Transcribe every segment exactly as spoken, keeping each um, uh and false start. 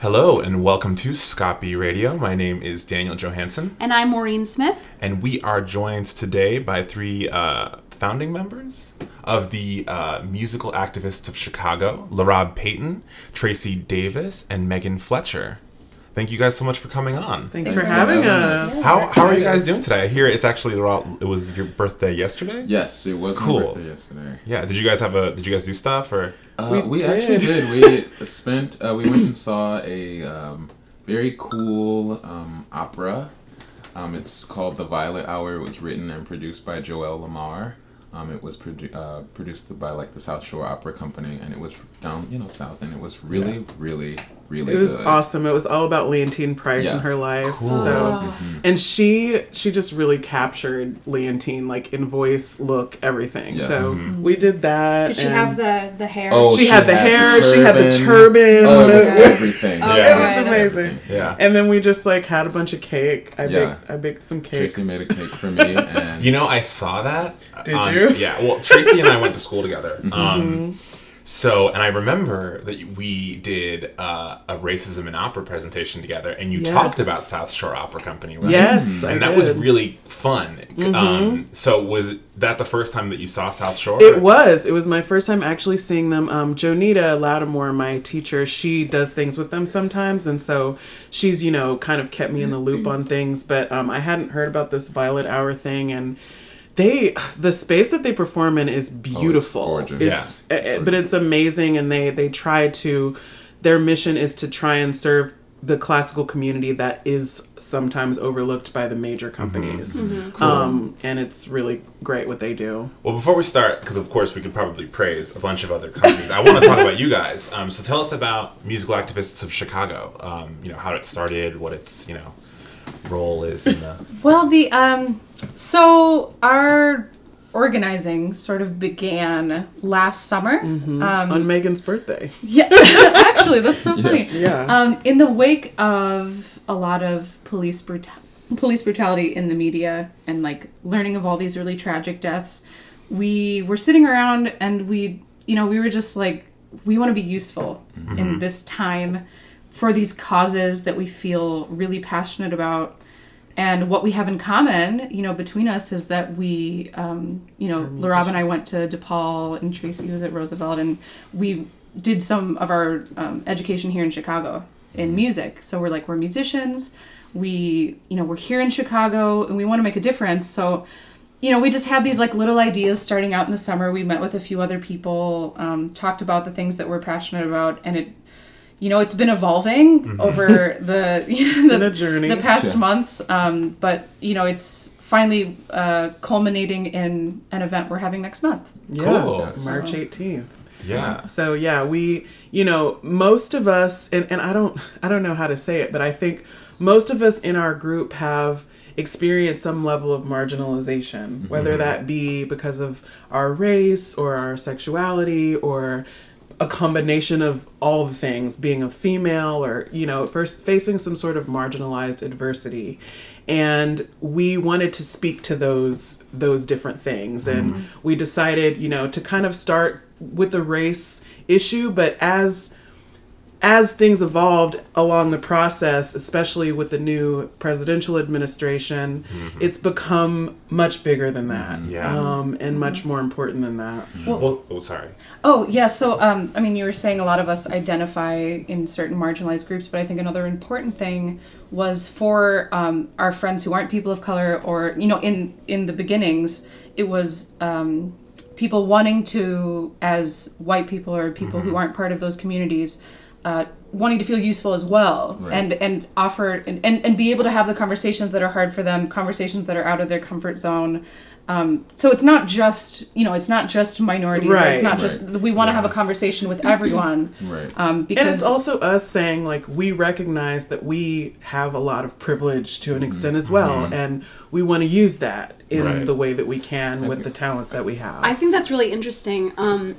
Hello and welcome to Scopy Radio. My name is Daniel Johansson. And I'm Maureen Smith. And we are joined today by three uh, founding members of the uh, Musical Activists of Chicago, LaRob Payton, Tracy Davis, and Megan Fletcher. Thank you guys so much for coming on. Thanks, Thanks for having us. us. How how are you guys doing today? I hear it's actually it was your birthday yesterday. Yes, it was cool. my birthday yesterday. Yeah. Did you guys have a? Did you guys do stuff or? Uh, we we did. actually did. We spent. Uh, we went and saw a um, very cool um, opera. Um, it's called The Violet Hour. It was written and produced by Joel Lamar. Um, it was produ- uh, produced by like the South Shore Opera Company, and it was down, you know, south, and it was really, yeah. really, really. It was good. awesome. It was all about Leontine Price yeah. and her life. Cool. So, mm-hmm. and she she just really captured Leontine, like in voice, look, everything. Yes. So Mm-hmm. we did that. Did she have the the hair? Oh, she, she had the had hair. the she had the turban. Oh, it was Yeah. everything. Oh, Yeah. It was amazing. Everything. Yeah. And then we just like had a bunch of cake. I Yeah. baked I baked some cakes. Tracy made a cake for me, and You know, I saw that. Did on, you? Yeah. Well, Tracy and I went to school together. Mm-hmm. Um, so, and I remember that we did uh, a racism in opera presentation together, and you Yes. talked about South Shore Opera Company, right? Yes, Mm-hmm. I And that did. was really fun. Mhm. Um, so, was that the first time that you saw South Shore? It was. It was my first time actually seeing them. Um, Jonita Lattimore, my teacher, she does things with them sometimes. And so she's, you know, kind of kept me in the loop on things. But um, I hadn't heard about this Violet Hour thing. And they, the space that they perform in is beautiful. Oh, it's gorgeous. It's, Yeah. uh, It's but gorgeous. it's amazing. And they, they try to, their mission is to try and serve the classical community that is sometimes overlooked by the major companies. Mm-hmm. Cool. Um, and it's really great what they do. Well, before we start, because of course we could probably praise a bunch of other companies, I want to talk about you guys. Um, so tell us about Musical Activists of Chicago. Um, you know, how it started, what its, you know, role is in the... Well, the um, so our organizing sort of began last summer. Mhm. Um, on Megan's birthday. yeah, actually, that's so funny. Yes. Yeah. Um, in the wake of a lot of police brutal police brutality in the media and like learning of all these really tragic deaths, we were sitting around and we, you know, we were just like, we want to be useful Mm-hmm. in this time for these causes that we feel really passionate about. And what we have in common, you know, between us is that we, um, you know, LaRob and I went to DePaul and Tracy was at Roosevelt, and we did some of our um, education here in Chicago in music. So we're like, we're musicians. We, you know, we're here in Chicago and we want to make a difference. So, you know, we just had these like little ideas starting out in the summer. We met with a few other people, um, talked about the things that we're passionate about, and it, you know, it's been evolving mm-hmm. over the the, been a journey. the past Yeah. months. Um, but you know, it's finally uh, culminating in an event we're having next month. Yeah, Cool. Yes. March eighteenth. Yeah. So yeah, we, you know, most of us, and, and I don't, I don't know how to say it, but I think most of us in our group have experienced some level of marginalization, whether that be because of our race or our sexuality or a combination of all the things, being a female or, you know, first facing some sort of marginalized adversity. And we wanted to speak to those those different things. And mm-hmm. we decided, you know, to kind of start with the race issue, but as as things evolved along the process, especially with the new presidential administration, mm-hmm. it's become much bigger than that. Yeah. Um, and much more important than that. Well, well oh, sorry. Oh, yeah. So, um, I mean, you were saying a lot of us identify in certain marginalized groups, but I think another important thing was for um, our friends who aren't people of color or, you know, in, in the beginnings, it was um, people wanting to, as white people or people mm-hmm. who aren't part of those communities, Uh, wanting to feel useful as well, right. and and offer and, and, and be able to have the conversations that are hard for them, conversations that are out of their comfort zone. Um, so it's not just, you know, it's not just minorities. Right. Or it's not Right. just, we want to Yeah. have a conversation with everyone. Right. Um, because And it's also us saying, like, we recognize that we have a lot of privilege to an extent as well, Mm-hmm. and we want to use that in Right. the way that we can I with think- the talents that we have. I think that's really interesting. Um,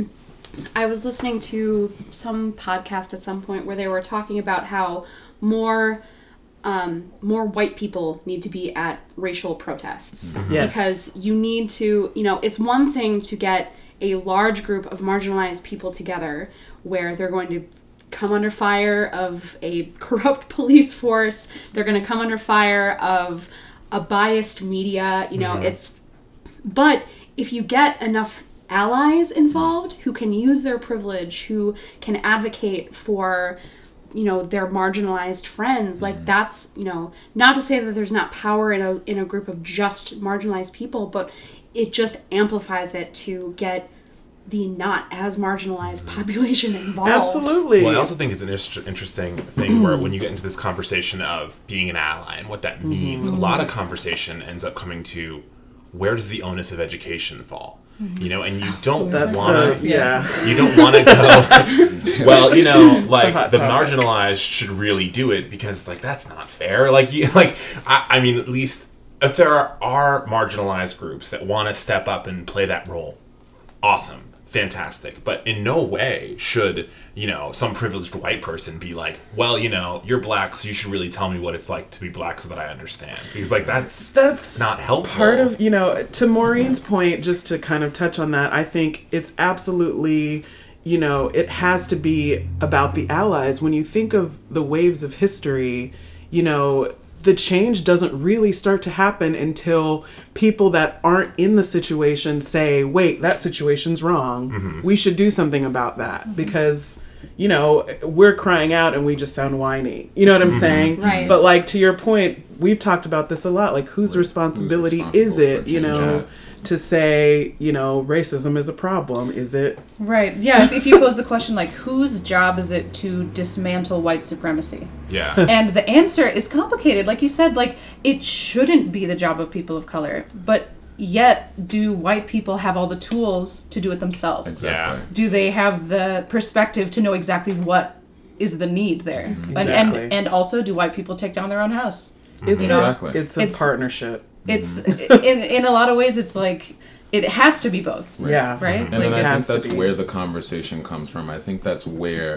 I was listening to some podcast at some point where they were talking about how more um, more white people need to be at racial protests. Yes. Because you need to, you know, it's one thing to get a large group of marginalized people together where they're going to come under fire of a corrupt police force. They're going to come under fire of a biased media. You know, mm-hmm. it's... But if you get enough allies involved who can use their privilege, who can advocate for, you know, their marginalized friends, like mm-hmm. that's, you know, not to say that there's not power in a in a group of just marginalized people, but it just amplifies it to get the not as marginalized mm-hmm. population involved. Absolutely. Well, I also think it's an inter- interesting thing where when you get into this conversation of being an ally and what that means, mm-hmm. a lot of conversation ends up coming to where does the onus of education fall? You know, and you don't want to, yeah. you don't want to go, well, you know, like, the marginalized should really do it because, like, that's not fair. Like, you, like I, I mean, at least if there are, are marginalized groups that want to step up and play that role, awesome. Fantastic. But in no way should, you know, some privileged white person be like, well, you know, you're black, so you should really tell me what it's like to be black so that I understand. Because, like, that's, that's not helpful. Part of, you know, to Maureen's point, just to kind of touch on that, I think it's absolutely, you know, it has to be about the allies. When you think of the waves of history, you know, the change doesn't really start to happen until people that aren't in the situation say, wait, that situation's wrong. Mm-hmm. We should do something about that. Mm-hmm. Because, you know, we're crying out and we just sound whiny. You know what I'm mm-hmm. saying? Right. But, like, to your point, we've talked about this a lot. Like, whose right. responsibility Who's is it, you know, that? to say, you know, racism is a problem? Is it? Right. Yeah. If, if you pose the question, like, whose job is it to dismantle white supremacy? Yeah. And the answer is complicated. Like you said, like, it shouldn't be the job of people of color. But yet, do white people have all the tools to do it themselves? Exactly. Yeah. Do they have the perspective to know exactly what is the need there? Mm-hmm. And, exactly. and and also, do white people take down their own house? It's exactly. A, it's a It's- partnership. It's in in a lot of ways, it's like it has to be both. Right. Yeah. Right? And Like, then it I think has to that's be. where the conversation comes from. I think that's where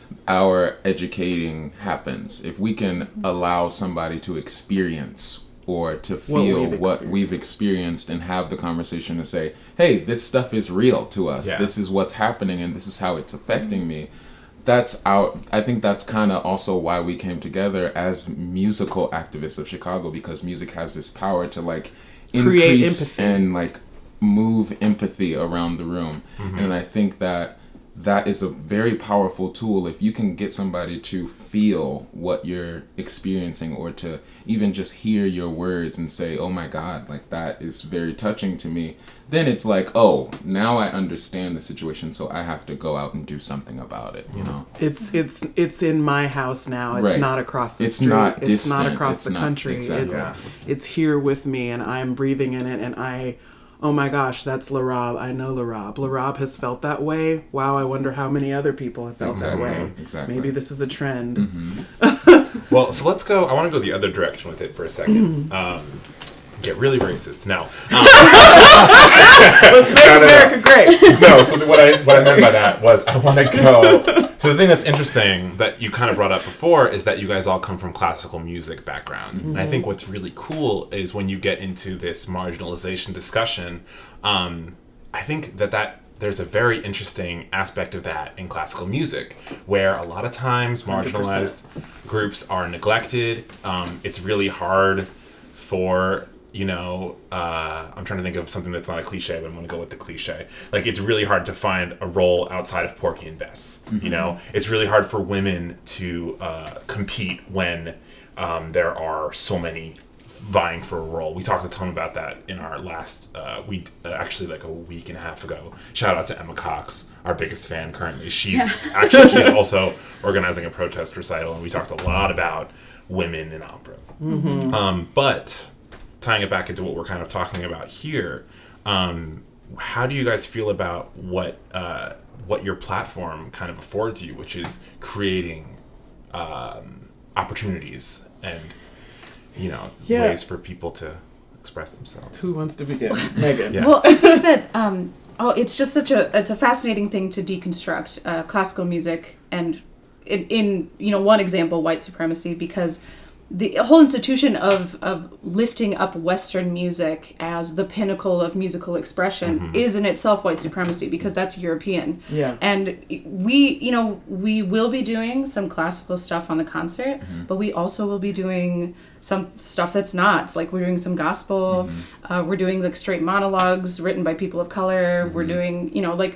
our educating happens. If we can allow somebody to experience or to feel we've what we've experienced and have the conversation to say, hey, this stuff is real to us. Yeah. This is what's happening and this is how it's affecting me. That's our, I think that's kind of also why we came together as musical activists of Chicago, because music has this power to, like, Create increase empathy. and, like, move empathy around the room. Mm-hmm. And I think that that is a very powerful tool. If you can get somebody to feel what you're experiencing, or to even just hear your words and say, oh my God, like, that is very touching to me, then it's like, oh, now I understand the situation, so I have to go out and do something about it, you know? It's it's it's in my house now. It's Right. not across the It's street. not it's not distant. across It's the not- country. exactly. It's Yeah. it's here with me, and I'm breathing in it. And I, oh my gosh, that's LaRob. I know LaRob. LaRob has felt that way. Wow, I wonder how many other people have felt Exactly. that way. Exactly. Maybe this is a trend. Mm-hmm. Well, so let's go. I want to go the other direction with it for a second. Um, get really racist. No. Um, Let's make No, no, no. America great. no, so what I what I meant by that was I want to go. So the thing that's interesting that you kind of brought up before is that you guys all come from classical music backgrounds, Mm-hmm. and I think what's really cool is when you get into this marginalization discussion. Um, I think that that there's a very interesting aspect of that in classical music, where a lot of times marginalized groups are neglected. Um, it's really hard for you know, uh, I'm trying to think of something that's not a cliche, but I'm going to go with the cliche. Like, it's really hard to find a role outside of Porky and Bess. Mm-hmm. You know, it's really hard for women to uh, compete when um, there are so many vying for a role. We talked a ton about that in our last, uh, we uh, actually like a week and a half ago. Shout out to Emma Cox, our biggest fan currently. She's Yeah. actually, she's also organizing a protest recital, and we talked a lot about women in opera. Mm-hmm. Um, but tying it back into what we're kind of talking about here, um, how do you guys feel about what uh, what your platform kind of affords you, which is creating um, opportunities and, you know, Yeah. ways for people to express themselves? Who wants to begin? Megan. Yeah. Well, I think that um, oh, it's just such a it's a fascinating thing to deconstruct uh, classical music, and in, in you know one example, white supremacy, because the whole institution of of lifting up Western music as the pinnacle of musical expression mm-hmm. is in itself white supremacy, because that's European. Yeah. And we, you know, we will be doing some classical stuff on the concert, mm-hmm. but we also will be doing some stuff that's not. Like, we're doing some gospel, mm-hmm. uh, we're doing like straight monologues written by people of color, mm-hmm. we're doing, you know, like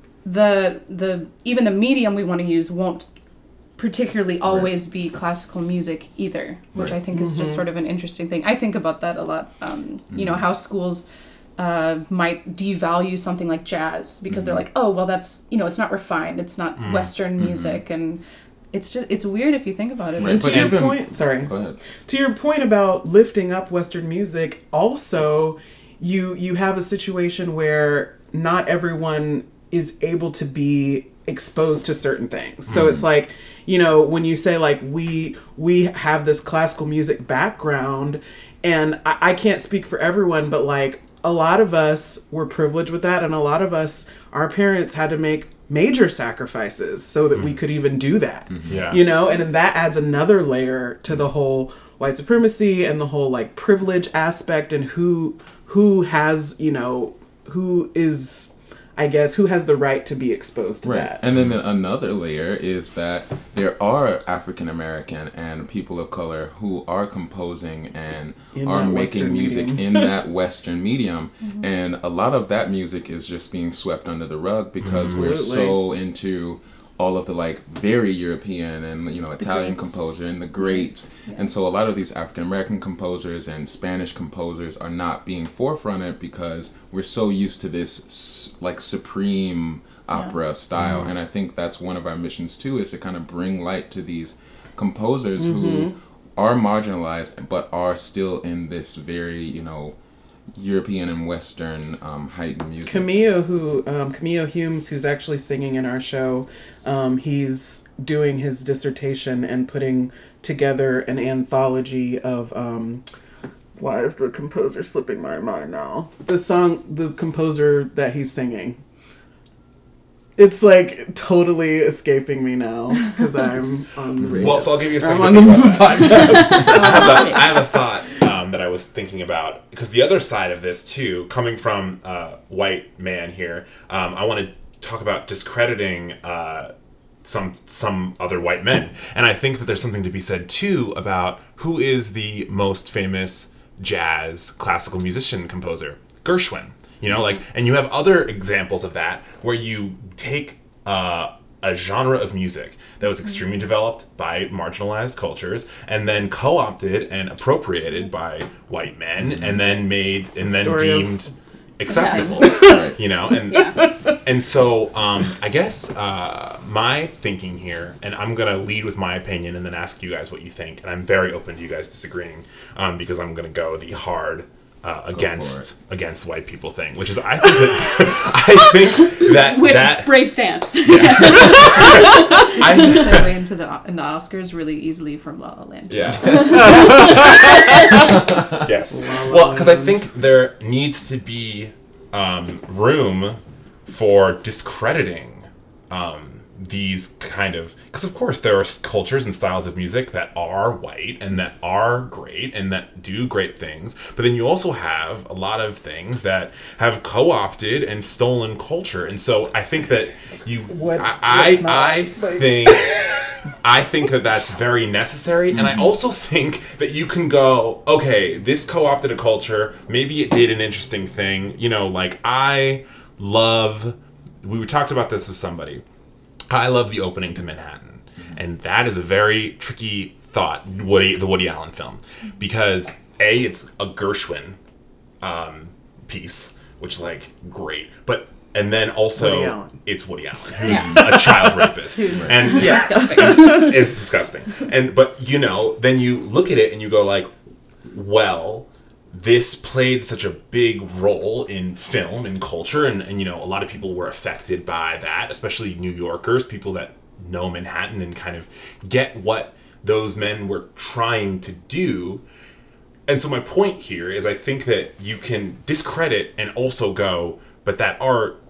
the the even the medium we want to use won't particularly always right. be classical music either, which right. I think is mm-hmm. just sort of an interesting thing. I think about that a lot. Um, mm-hmm. You know, how schools uh, might devalue something like jazz because mm-hmm. they're like, oh, well, that's, you know, it's not refined, it's not mm-hmm. Western music, mm-hmm. and it's just, it's weird if you think about it. Right. And to your even, point, sorry, go ahead. To your point about lifting up Western music, also, you you have a situation where not everyone is able to be exposed to certain things. So mm. it's like, you know, when you say like we we have this classical music background, and I, I can't speak for everyone, but like a lot of us were privileged with that, and a lot of us, our parents had to make major sacrifices so that mm. we could even do that. Mm-hmm. Yeah. You know, and then that adds another layer to the whole white supremacy and the whole like privilege aspect, and who who has, you know, who is, I guess, who has the right to be exposed to right. that. And then another layer is that there are African American and people of color who are composing and in are making Western music in that Western medium. Mm-hmm. And a lot of that music is just being swept under the rug because mm-hmm. we're so into all of the like very European and, you know, Italian composer and the greats. Yeah. And so a lot of these African American composers and Spanish composers are not being forefronted because we're so used to this like supreme opera yeah. style. Mm-hmm. And I think that's one of our missions too, is to kind of bring light to these composers mm-hmm. who are marginalized but are still in this very, you know, European and Western um, heightened music. Camille, who um, Camille Humes, who's actually singing in our show, um, he's doing his dissertation and putting together an anthology of. Um, why is the composer slipping my mind now? The song, the composer that he's singing. It's like totally escaping me now because I'm on the radio. Well, so I'll give you a second. I'm on the podcast. I, have a, I have a thought um, that I was thinking about, because the other side of this too, coming from a uh, white man here, um, I want to talk about discrediting uh, some some other white men, and I think that there's something to be said too about who is the most famous jazz classical musician composer. Gershwin. You know, like, and you have other examples of that where you take uh, a genre of music that was extremely developed by marginalized cultures and then co-opted and appropriated by white men mm-hmm. and then made it's and then deemed of... acceptable. Yeah. You know, and yeah. and so um, I guess uh, my thinking here, and I'm gonna lead with my opinion and then ask you guys what you think, and I'm very open to you guys disagreeing um, because I'm gonna go the hard. Uh, against against white people thing, which is I think that I think that which that brave stance. Yeah. I can segue into the in the Oscars really easily from La La Land. Yeah. Yes. Well, because I think there needs to be um, room for discrediting um, these kind of, because of course there are cultures and styles of music that are white and that are great and that do great things, but then you also have a lot of things that have co-opted and stolen culture, and so I think that you what, I I, I think I think that that's very necessary, mm-hmm. and I also think that you can go, okay, this co-opted a culture, maybe it did an interesting thing, you know, like I love, we talked about this with somebody, I love the opening to Manhattan, and that is a very tricky thought, Woody, the Woody Allen film, because A, it's a Gershwin um, piece, which, like, great, but, and then also, Woody it's Woody Allen, who's yeah. a child rapist, and yeah, disgusting. It's disgusting, and, but, you know, then you look at it and you go, like, well, this played such a big role in film and culture, and, and you know, a lot of people were affected by that, especially New Yorkers, people that know Manhattan and kind of get what those men were trying to do. And so my point here is I think that you can discredit and also go, but that art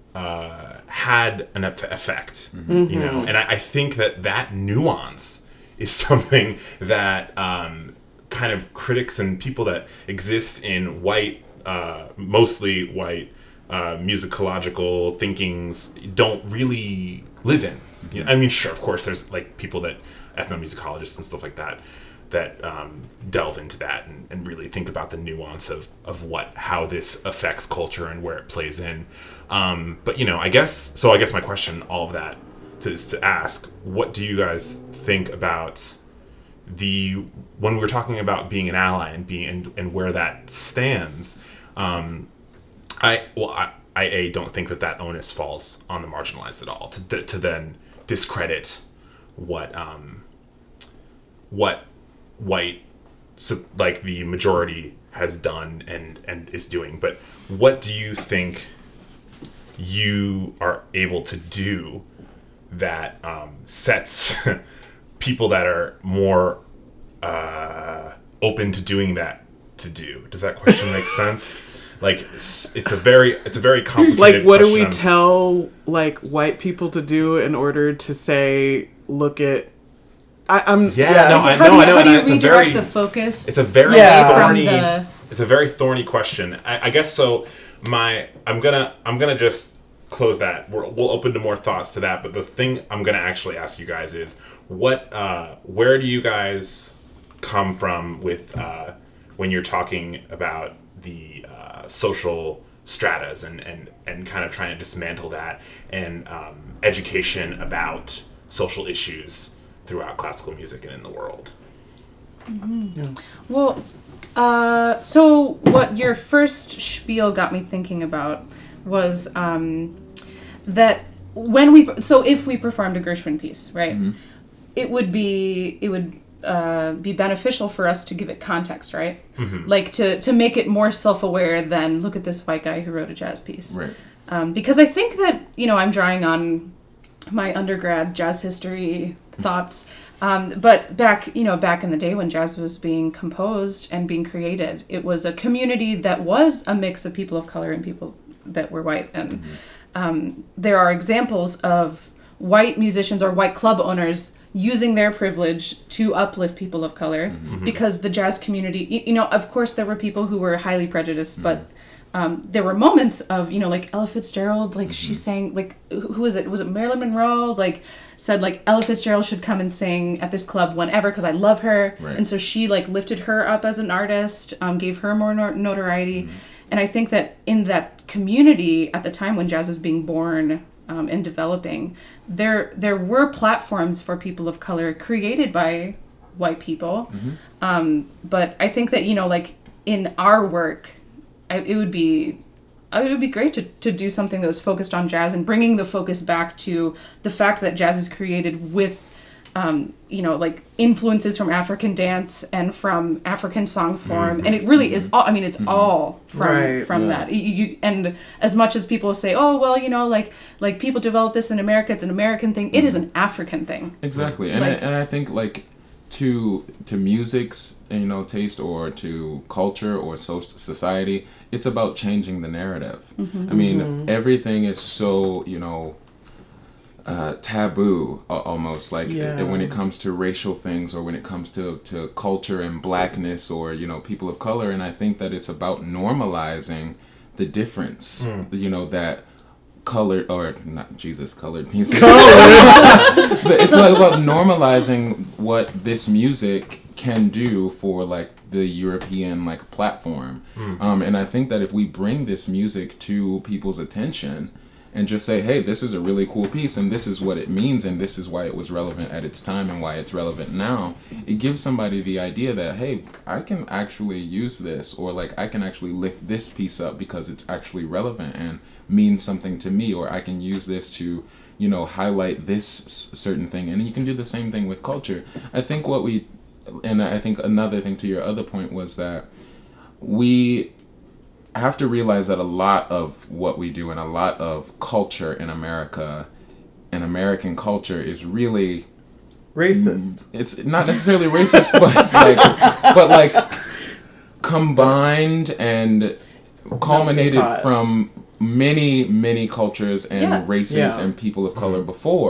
uh, had an effect, mm-hmm. you know, and I, I think that that nuance is something that um, kind of critics and people that exist in white, uh, mostly white, uh, musicological thinkings don't really live in. You know, I mean, sure, of course, there's like people that, ethnomusicologists and stuff like that, that um, delve into that and, and really think about the nuance of, of what, how this affects culture and where it plays in. Um, but, you know, I guess, so I guess my question, all of that, to, is to ask, what do you guys think about the, when we were talking about being an ally and being, and, and where that stands, um, I, well, I, I, A, don't think that that onus falls on the marginalized at all, to, to then discredit what, um, what white, so, like the majority has done and, and is doing. But what do you think you are able to do that um, sets people that are more uh, open to doing that to do? Does that question make sense? Like, it's a very, it's a very complicated Like, what do we question. tell, like, white people to do in order to say, look at, I, I'm, Yeah, yeah, no, I How know, do you, I know, how and do you it's a redirect very, the focus? it's a very Yeah. away from thorny, the- it's a very thorny question. I, I guess so. My, I'm gonna, I'm gonna just close that. We're, we'll open to more thoughts to that. But the thing I'm gonna actually ask you guys is, what, uh, where do you guys come from with uh, when you're talking about the uh, social stratas and, and, and kind of trying to dismantle that and um, education about social issues throughout classical music and in the world? Well, uh, so what your first spiel got me thinking about was um, that when we, so if we performed a Gershwin piece, right, Mm-hmm. it would be, it would uh, be beneficial for us to give it context, right? Mm-hmm. Like to, to make it more self-aware than look at this white guy who wrote a jazz piece. Right. Um, because I think that, you know, I'm drawing on my undergrad jazz history thoughts. Um, but back, you know, back in the day when jazz was being composed and being created, it was a community that was a mix of people of color and people that were white. And um, there are examples of white musicians or white club owners using their privilege to uplift people of color because the jazz community, you, you know, of course there were people who were highly prejudiced, but Um, there were moments of, you know, like Ella Fitzgerald, like she sang, like, who who was it? Was it Marilyn Monroe? Like, said, like, Ella Fitzgerald should come and sing at this club whenever because I love her. Right. And so she, like, lifted her up as an artist, um, gave her more nor- notoriety. And I think that in that community at the time when jazz was being born um, and developing, there there were platforms for people of color created by white people. Um, but I think that, you know, like, in our work, I, it would be, it would be great to, to do something that was focused on jazz and bringing the focus back to the fact that jazz is created with, um, you know, like influences from African dance and from African song form, Mm-hmm. and it really is all. I mean, it's mm-hmm. all from Right. from Yeah. that. You, you and as much as people say, oh well, you know, like like people developed this in America, it's an American thing. It is an African thing. Exactly, and Like- I, and I think like to to music's you know taste or to culture or so society, it's about changing the narrative. I mean, everything is so you know uh, taboo a- almost like Yeah. when it comes to racial things or when it comes to to culture and blackness or you know people of color, and I think that it's about normalizing the difference. You know that. Colored or not Jesus colored music. But it's like about normalizing what this music can do for like the European like platform. Um, and I think that if we bring this music to people's attention and just say, hey, this is a really cool piece and this is what it means and this is why it was relevant at its time and why it's relevant now, it gives somebody the idea that, hey, I can actually use this or like I can actually lift this piece up because it's actually relevant and means something to me, or I can use this to, you know, highlight this s- certain thing. And you can do the same thing with culture. I think what we, and I think another thing to your other point was that we have to realize that a lot of what we do and a lot of culture in America and American culture is really Racist. it's not necessarily racist, but like, but like combined and culminated pot. from many, many cultures and Yeah. races Yeah. and people of color before.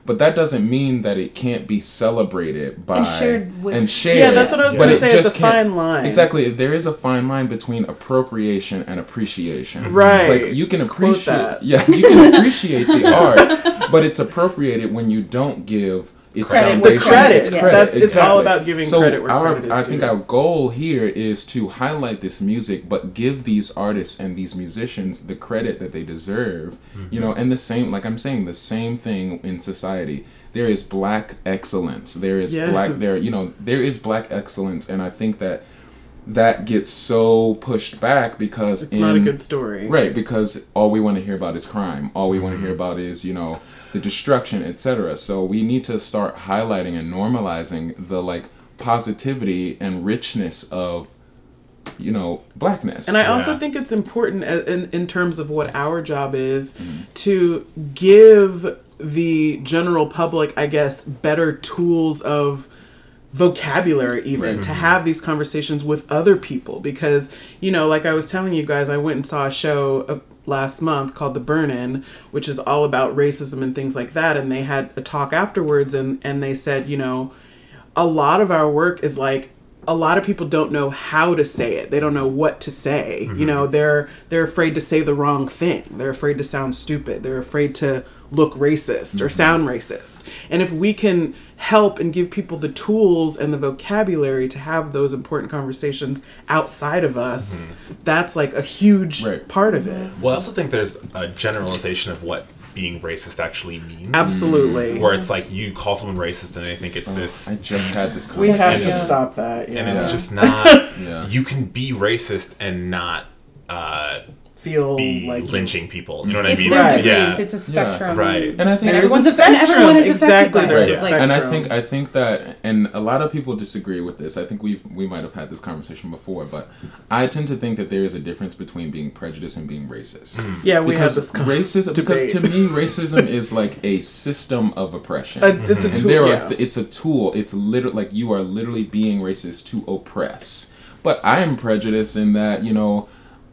but that doesn't mean that it can't be celebrated by And shared with- and shared. Yeah, that's what I was but gonna it say, just it's a can't- fine line. Exactly, there is a fine line between appropriation and appreciation. Right. Like you can Quote appreciate, that. yeah, you can appreciate the art, but it's appropriated when you don't give its Credit The where foundation. credit. its Yeah. credit. That's, it's all Exactly. about giving So credit where our, credit is I think due. our goal here is to highlight this music, but give these artists and these musicians the credit that they deserve. You know, and the same, like I'm saying, the same thing in society. There is black excellence. There is Yeah. black. There, you know, there is black excellence, and I think that that gets so pushed back because It's in, not a good story. right, because all we want to hear about is crime. All we want to hear about is, you know, the destruction, et cetera. So we need to start highlighting and normalizing the like positivity and richness of, you know, blackness. And I also Yeah. think it's important a- in, in terms of what our job is to give the general public, I guess, better tools of vocabulary even to have these conversations with other people, because, you know, like I was telling you guys, I went and saw a show uh, last month called The Burn-In, which is all about racism and things like that, and they had a talk afterwards, and and they said, you know, a lot of our work is like, a lot of people don't know how to say it. They don't know what to say. You know, they're they're afraid to say the wrong thing. They're afraid to sound stupid. They're afraid to look racist or sound racist. And if we can help and give people the tools and the vocabulary to have those important conversations outside of us, that's like a huge Right. part of it. Well, I also think there's a generalization of what being racist actually means. Absolutely. Where it's like you call someone racist and they think it's this, I just had this We conversation. have to Yeah. stop that. Yeah. and it's Yeah. just not. Yeah. You can be racist and not uh, feel be like lynching people. You know what It's I mean? their Right. degrees. Yeah. It's a spectrum. Right. And I think And There's everyone's a aff- and everyone is spectrum. affected by Exactly, it. there's It's a like, and I spectrum. think I think that, and a lot of people disagree with this. I think we've we might have had this conversation before, but I tend to think that there is a difference between being prejudiced and being racist. yeah, we because have this con- racism, because to debate. me, racism is like a system of oppression. Uh, it's a and tool. there yeah. are th- it's a tool. It's literally like you are literally being racist to oppress. But I am prejudiced in that, you know,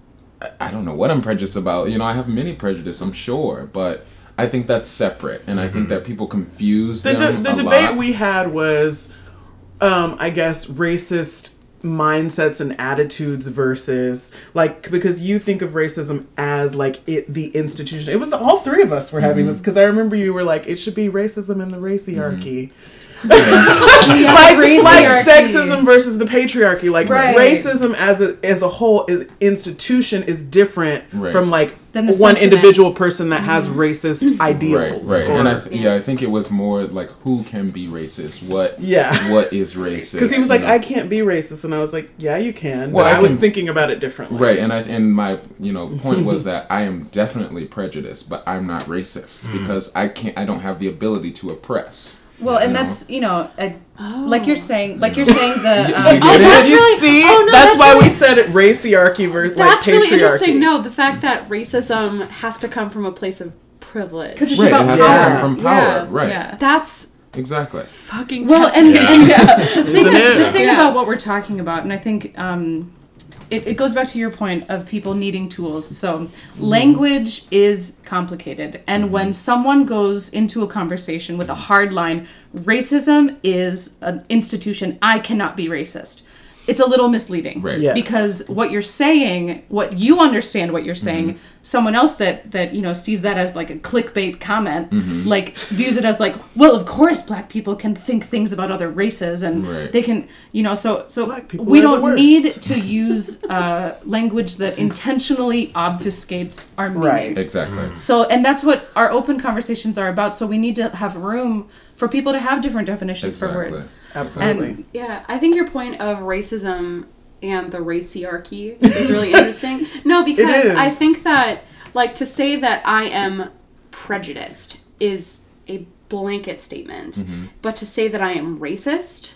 I, I don't know what I'm prejudiced about. You know, I have many prejudice, I'm sure, but I think that's separate, and I think that people confuse the, them de- the a debate lot. we had was, um, I guess, racist mindsets and attitudes versus like, because you think of racism as like it the institution. It was all three of us were having this, because I remember you were like, it should be racism in the raciarchy. Yeah, like, raciarchy. like sexism versus the patriarchy. Like Right. racism as a as a whole is, institution is different Right. from like Than the one sentiment. individual person that has racist Right, ideals. right, or- and I th- yeah, I think it was more like who can be racist, what, Yeah. what is racist? Because he was you like, know? I can't be racist, and I was like, yeah, you can. Well, But I I, was can- thinking about it differently. Right, and I and my you know point was that I am definitely prejudiced, but I'm not racist Hmm. because I can't. I don't have the ability to oppress. Well, and you know? that's, you know, a, Oh. like you're saying, like you're saying the. You- Um, you oh, get it? that's Did you really, see? oh, no, that's, that's why really- we said it raciarchy versus like That's patriarchy. really interesting. No, the fact that racism has to come from a place of privilege. 'Cause it's Right, about it has power. to come from power. Yeah. Right, Yeah. That's exactly. fucking Well, and, fascinating. and the thing, Isn't it? the thing Yeah. about what we're talking about, and I think um, it, it goes back to your point of people needing tools. So language is complicated, and when someone goes into a conversation with a hard line, racism is an institution. I cannot be racist. It's a little misleading, Right. Yes. because what you're saying, what you understand, what you're saying, someone else that that you know sees that as like a clickbait comment, like views it as like, well, of course, black people can think things about other races, and Right. they can, you know, so so Black people we are the don't worst. need to use uh, language that intentionally obfuscates our meaning. Right. Exactly. So, and that's what our open conversations are about. So we need to have room for people to have different definitions Exactly. for words. Absolutely. And Yeah, I think your point of racism and the raciarchy is really interesting. No, because is. I think that, like, to say that I am prejudiced is a blanket statement, but to say that I am racist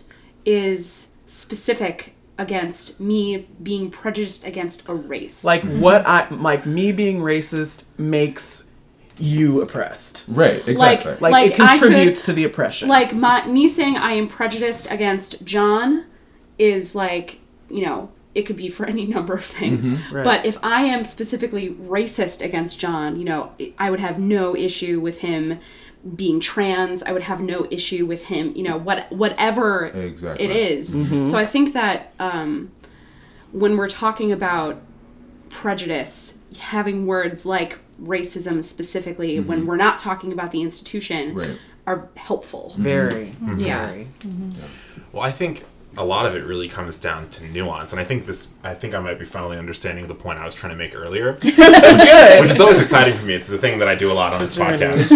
is specific against me being prejudiced against a race. like what I like me being racist makes you oppressed. Right. Exactly. Like, Like, it I contributes could- to the oppression. like my me saying I am prejudiced against John is like, you know, it could be for any number of things. Right. But if I am specifically racist against John, you know, I would have no issue with him being trans. I would have no issue with him, you know, what whatever exactly. it is. Mm-hmm. So I think that um, when we're talking about prejudice, having words like racism specifically, mm-hmm. when we're not talking about the institution, right. are helpful. Very, mm-hmm. yeah. very. Mm-hmm. Yeah. Well, I think a lot of it really comes down to nuance, and I think this. I think I might be finally understanding the point I was trying to make earlier, which, which is always exciting for me. It's the thing that I do a lot on this podcast.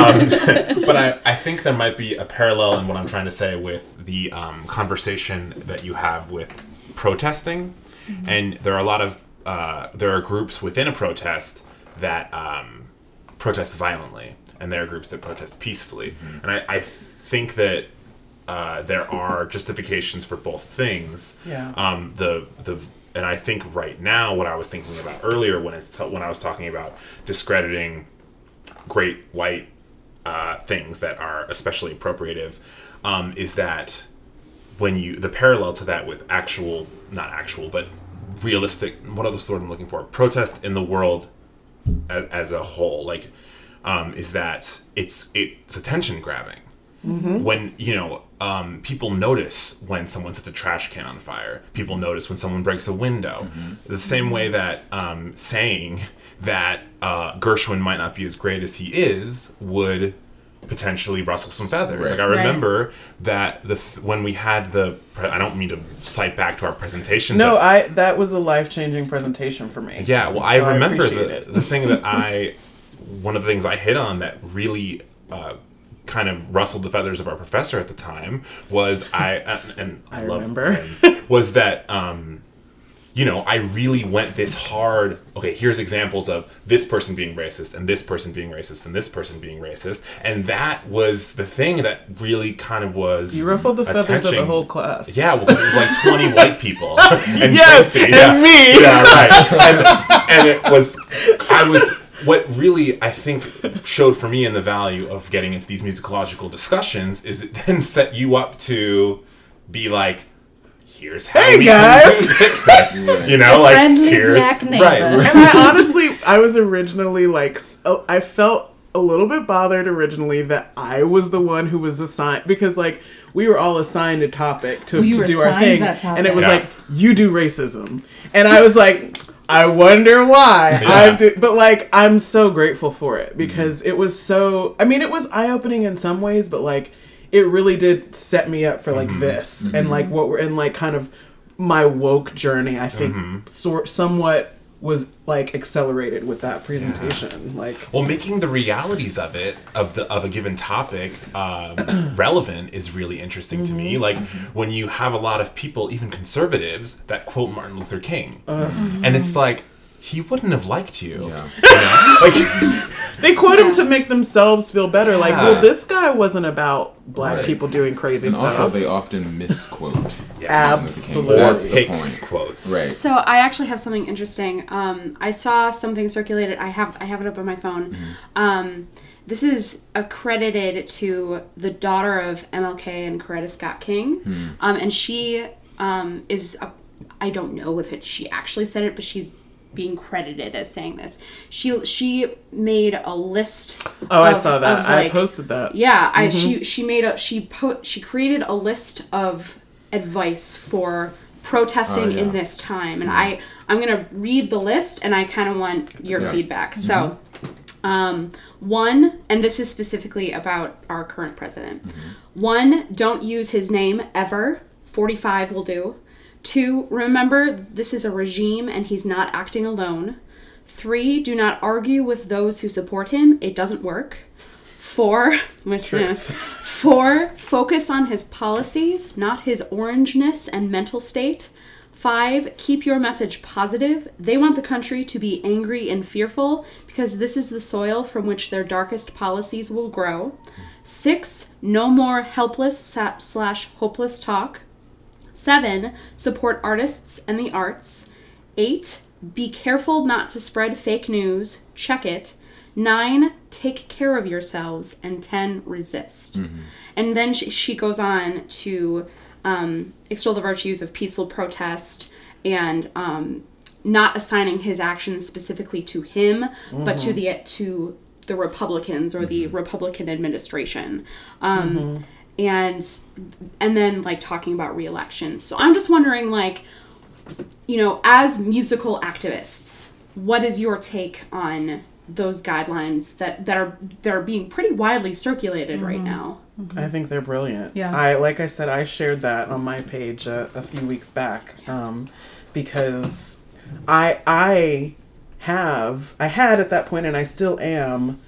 um, but I, I think there might be a parallel in what I'm trying to say with the um, conversation that you have with protesting, mm-hmm. and there are a lot of uh, there are groups within a protest that um, protest violently, and there are groups that protest peacefully, mm-hmm. and I, I think that. Uh, there are justifications for both things. Yeah. Um, the the and I think right now what I was thinking about earlier when it's t- when I was talking about discrediting great white uh, things that are especially appropriative, um, is that when you the parallel to that with actual not actual but realistic, what other word I'm looking for, protest in the world as, as a whole, like um, is that it's it's attention grabbing. Mm-hmm. When, you know, um, people notice when someone sets a trash can on fire. People notice when someone breaks a window. Mm-hmm. The same way that um, saying that uh, Gershwin might not be as great as he is would potentially rustle some feathers. Right. Like, I remember right. that the th- when we had the... Pre- I don't mean to cite back to our presentation. No, but, I that was a life-changing presentation for me. Yeah, well, so I remember I the, the thing that I... One of the things I hit on that really... Uh, kind of rustled the feathers of our professor at the time was I uh, and I, I love remember him, was that um you know I really went this hard. Okay, here's examples of this person being racist and this person being racist and this person being racist, and that was the thing that really kind of was you ruffled the feathers attaching. of the whole class. Yeah, well, because it was like twenty white people and yes, Tracy, and yeah, me. Yeah, right, and and it was I was. What really, I think, showed for me in the value of getting into these musicological discussions is it then set you up to be like, here's how hey we guys. can fix this. You know, a like, friendly here's... black neighbor. Right. And I honestly, I was originally like, I felt a little bit bothered originally that I was the one who was assigned, because like, we were all assigned a topic to, we to were do our thing. And it was yeah. like, you do racism. And I was like... I wonder why. Yeah. I do, but like I'm so grateful for it because mm-hmm. it was so. I mean, it was eye opening in some ways, but like it really did set me up for like mm-hmm. this mm-hmm. and like what we're in like kind of my woke journey. I think mm-hmm. sort somewhat was like accelerated with that presentation. Yeah. Like, well, making the realities of it of the of a given topic um, relevant is really interesting mm-hmm. to me. Like mm-hmm. when you have a lot of people, even conservatives, that quote Martin Luther King, uh, and it's like he wouldn't have liked you. Yeah. You know? Like they quote him to make themselves feel better. Like, yeah. well, this guy wasn't about black right. people doing crazy and stuff. And also, they often misquote. Yes. Absolutely. Or take quotes. Right. So I actually have something interesting. Um, I saw something circulated. I have I have it up on my phone. Mm-hmm. Um, this is accredited to the daughter of M L K and Coretta Scott King, mm-hmm. um, and she um, is. A, I don't know if it she actually said it, but she's being credited as saying this. She she made a list. Oh, of, I saw that. Of like, I posted that. Yeah, I mm-hmm. she she made a she po- she created a list of advice for protesting oh, yeah. in this time, and mm-hmm. I I'm gonna read the list, and I kind of want your yeah. feedback. Mm-hmm. So, um, one, and this is specifically about our current president. Mm-hmm. One, don't use his name ever. forty-five will do. Two, remember this is a regime and he's not acting alone. Three, do not argue with those who support him. It doesn't work. Four, which, uh, four, focus on his policies, not his orangeness and mental state. Five, keep your message positive. They want the country to be angry and fearful because this is the soil from which their darkest policies will grow. Six, no more helpless slash hopeless talk. Seven, support artists and the arts. Eight, be careful not to spread fake news. Check it. Nine, take care of yourselves. And ten, resist. Mm-hmm. And then she, she goes on to um, extol the virtues of peaceful protest and um, not assigning his actions specifically to him, mm-hmm. but to the to the Republicans or the Republican administration. Um, Mm-hmm. and and then like talking about re-elections. So I'm just wondering, like, you know, as musical activists, what is your take on those guidelines that, that are that are being pretty widely circulated mm-hmm. right now? I think they're brilliant. Yeah. I like I said, I shared that on my page a, a few weeks back, um, because I I have I had at that point, and I still am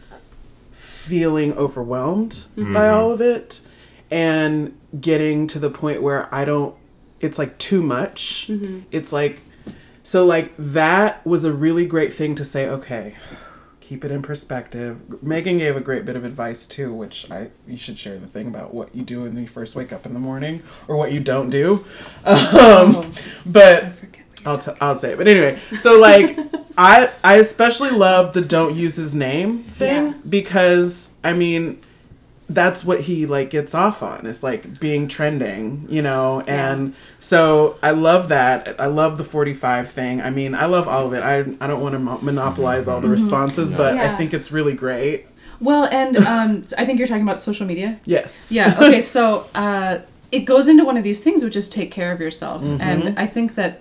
feeling overwhelmed mm-hmm. by all of it, and getting to the point where I don't. It's like too much. Mm-hmm. It's like so like that was a really great thing to say. Okay. Keep it in perspective. Megan gave a great bit of advice too, which I you should share the thing about what you do when you first wake up in the morning, or what you don't do. Um, oh, but I I'll t- I'll say it. But anyway, so like I I especially love the don't use his name thing yeah. because I mean that's what he like gets off on. It's like being trending, you know, and yeah. so I love that. I love the forty-five thing. I mean, I love all of it. I I don't want to mo- monopolize all the responses, mm-hmm. but yeah. I think it's really great. Well, and um, I think you're talking about social media. Yes. Yeah. Okay. So uh, it goes into one of these things, which is take care of yourself, mm-hmm. and I think that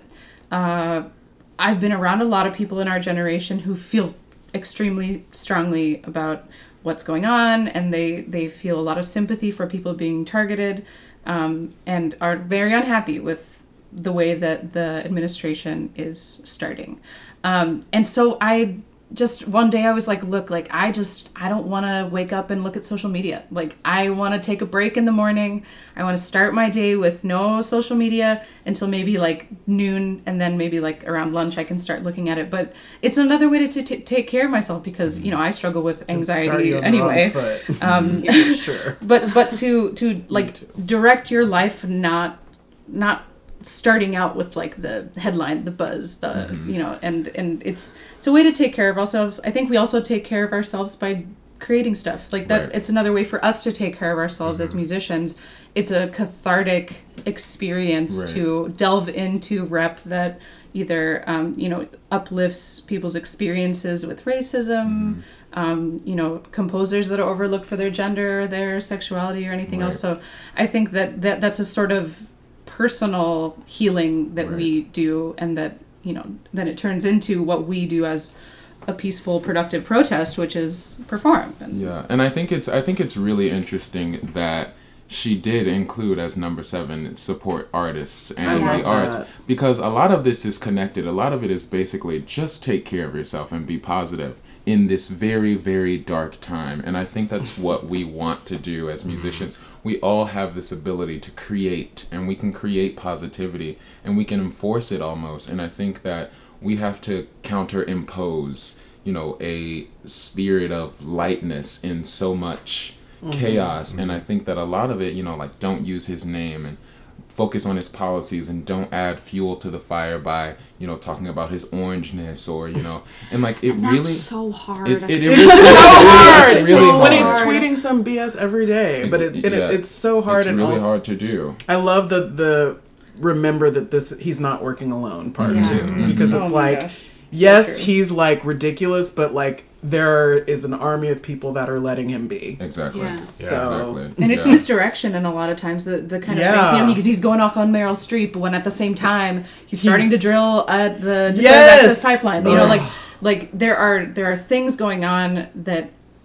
uh, I've been around a lot of people in our generation who feel extremely strongly about what's going on, and they they feel a lot of sympathy for people being targeted, um, and are very unhappy with the way that the administration is starting. Um, and so I just one day I was like, look, like I just I don't want to wake up and look at social media. Like I want to take a break in the morning. I want to start my day with no social media until maybe like noon, and then maybe like around lunch I can start looking at it. But it's another way to t- t- take care of myself, because you know I struggle with anxiety anyway. Um, yeah, sure. But but to to like direct your life, not not. starting out with like the headline, the buzz, the mm-hmm. you know, and and it's it's a way to take care of ourselves. I think we also take care of ourselves by creating stuff like that. Right. It's another way for us to take care of ourselves mm-hmm. as musicians. It's a cathartic experience right. to delve into rep that either um, you know uplifts people's experiences with racism. Mm-hmm. Um, you know, composers that are overlooked for their gender, their sexuality, or anything right. else. So I think that, that that's a sort of personal healing that right. we do, and that you know then it turns into what we do as a peaceful, productive protest, which is perform. And yeah, and I think it's I think it's really interesting that she did include as number seven support artists and the arts, because a lot of this is connected. A lot of it is basically just take care of yourself and be positive in this very, very dark time. And I think that's what we want to do as musicians. We all have this ability to create, and we can create positivity, and we can enforce it almost. And I think that we have to counterimpose, you know, a spirit of lightness in so much mm-hmm. chaos. Mm-hmm. And I think that a lot of it, you know, like don't use his name and focus on his policies, and don't add fuel to the fire by, you know, talking about his orangeness, or, you know, and like it and really that's so hard. It, it, it, it's really, so hard. It's really hard. When he's tweeting some B S every day, but it's it, yeah, it's so hard. It's and really also, hard to do. I love the the remember that this he's not working alone part yeah. too, Mm-hmm. because oh it's like gosh. yes, so he's like ridiculous, but like there is an army of people that are letting him be. Exactly. Yeah. Yeah, so exactly. And it's yeah. misdirection, and a lot of times the, the kind of Yeah. thing, you know, because he's going off on Meryl Streep when at the same time he's, He's- starting to drill at the Defense Yes! Access Pipeline. You know, Ugh. like like there are there are things going on that,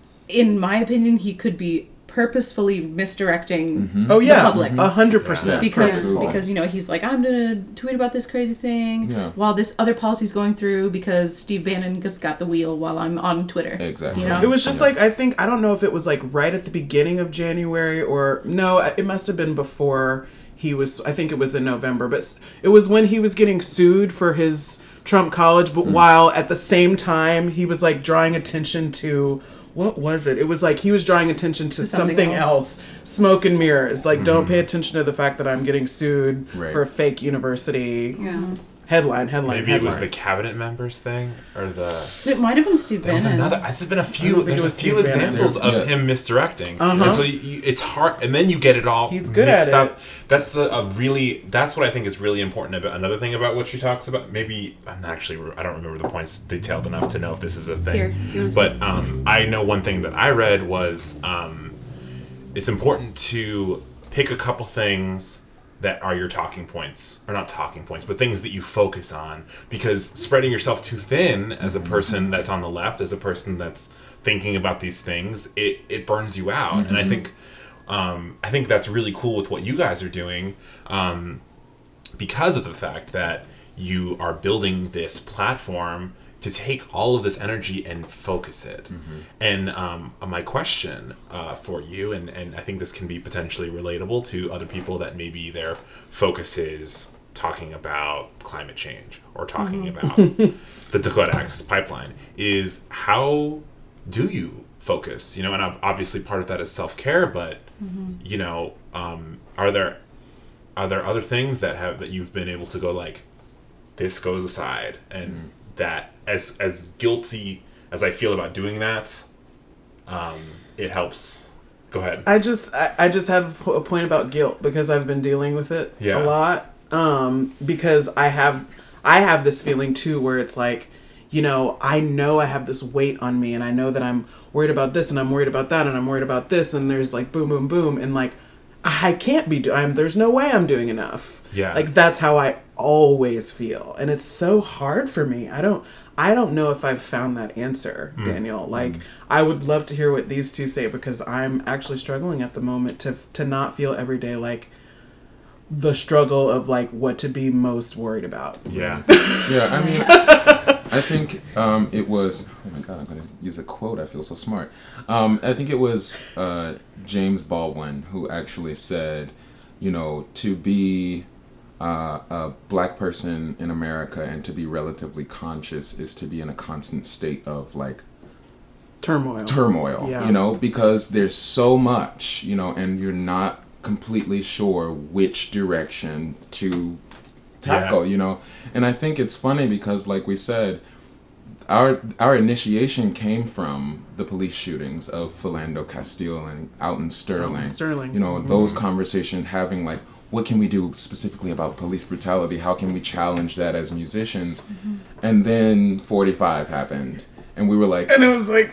in my opinion, he could be purposefully misdirecting Mhm. oh yeah, the public. a hundred percent. because Purposeful. because you know he's like, I'm gonna tweet about this crazy thing Yeah. while this other policy's going through, because Steve Bannon just got the wheel while I'm on Twitter. Exactly. You know? It was just Yeah. like, I think, I don't know if it was like right at the beginning of January or no, it must have been before he was, I think it was in November, but it was when he was getting sued for his Trump college, but mm. while at the same time he was like drawing attention to, what was it? It was like he was drawing attention to, to something, something else. else. Smoke and mirrors. Like, mm-hmm. don't pay attention to the fact that I'm getting sued right. for a fake university. Yeah. Headline, headline, Maybe headline. it was the cabinet members thing, or the. It might have been Steve There was Bannon. another. There's been a I few. don't think There's it a was few Steve Bannon. examples of Yeah. him misdirecting, Uh-huh. and so you, you, it's hard. And then you get it all He's good mixed at it. up. That's the a really. That's what I think is really important about another thing about what she talks about. Maybe I'm not actually. I don't remember the points detailed enough to know if this is a thing. Here, do you wanna but um, I know one thing that I read was um, it's important to pick a couple things that are your talking points, or not talking points, but things that you focus on, because spreading yourself too thin as a person that's on the left, as a person that's thinking about these things, it, it burns you out. Mm-hmm. And I think um, I think that's really cool with what you guys are doing, um, because of the fact that you are building this platform to take all of this energy and focus it. Mm-hmm. And um, my question uh, for you, and, and I think this can be potentially relatable to other people that maybe their focus is talking about climate change or talking Mm-hmm. about the Dakota Access Pipeline, is how do you focus? You know, and obviously part of that is self-care, but mm-hmm. you know, um, are there are there other things that have that you've been able to go like, this goes aside, and mm. that as as guilty as I feel about doing that, um, it helps. Go ahead. I just I, I just have a point about guilt because I've been dealing with it yeah. a lot. Um, because I have I have this feeling too where it's like, you know, I know I have this weight on me, and I know that I'm worried about this, and I'm worried about that, and I'm worried about this, and there's like boom, boom, boom, and like I can't be doing. There's no way I'm doing enough. Yeah. Like that's how I always feel, and it's so hard for me. I don't. I don't know if I've found that answer, mm. Daniel. Like, mm. I would love to hear what these two say, because I'm actually struggling at the moment to to not feel every day like the struggle of like what to be most worried about. Yeah. Yeah, I mean, I think um, it was, oh my God, I'm going to use a quote. I feel so smart. Um, I think it was uh, James Baldwin who actually said, you know, to be Uh, a black person in America and to be relatively conscious is to be in a constant state of like turmoil turmoil yeah. you know, because there's so much, you know, and you're not completely sure which direction to tackle. Yeah. You know, and I think it's funny because like we said, our our initiation came from the police shootings of Philando Castile and out in Sterling. Oh, Sterling. You know, mm-hmm. those conversations, having like, what can we do specifically about police brutality? How can we challenge that as musicians? Mm-hmm. And then forty-five happened, and we were like, and it was like,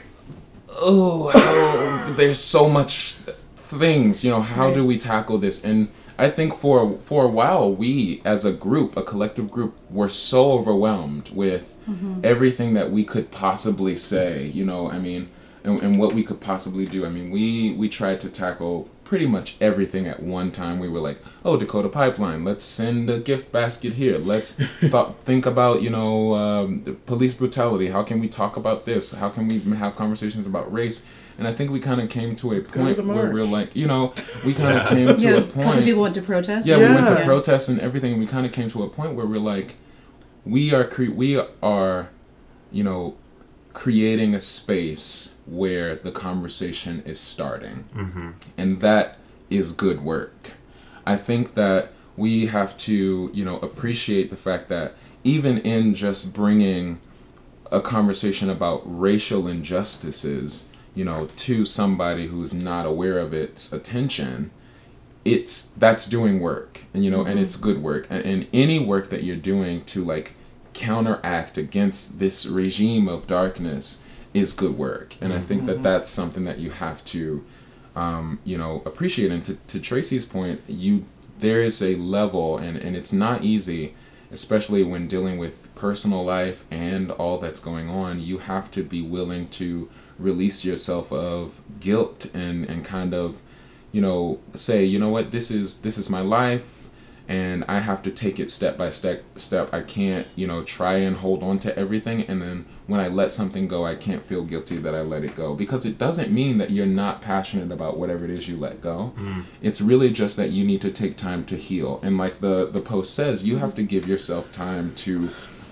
oh, how, there's so much things, you know, how right. do we tackle this? And I think for for a while, we as a group, a collective group, were so overwhelmed with mm-hmm. everything that we could possibly say, you know, I mean, and, and what we could possibly do. I mean, we, we tried to tackle pretty much everything at one time. We were like, oh, Dakota Pipeline, let's send a gift basket here. Let's th- think about, you know, um, the police brutality. How can we talk about this? How can we have conversations about race? And I think we kind of came to a point to where we're like, you know, we kind of came to yeah, a point. A couple people went to protest. Yeah, yeah. we went to yeah. protest and everything. And we kind of came to a point where we're like, we are cre- we are, you know, creating a space where the conversation is starting. Mm-hmm. And that is good work. I think that we have to, you know, appreciate the fact that even in just bringing a conversation about racial injustices, you know, to somebody who's not aware of its attention, it's that's doing work, and you know, mm-hmm. and it's good work, and, and any work that you're doing to like counteract against this regime of darkness is good work. And mm-hmm. I think that that's something that you have to, um, you know, appreciate. And to, to Tracy's point, you there is a level, and, and it's not easy, especially when dealing with personal life and all that's going on. You have to be willing to release yourself of guilt and, and kind of, you know, say, you know what, this is this is my life, and I have to take it step by step. Step. I can't, you know, try and hold on to everything, and then when I let something go, I can't feel guilty that I let it go, because it doesn't mean that you're not passionate about whatever it is you let go. Mm. It's really just that you need to take time to heal, and like the the post says, you have to give yourself time to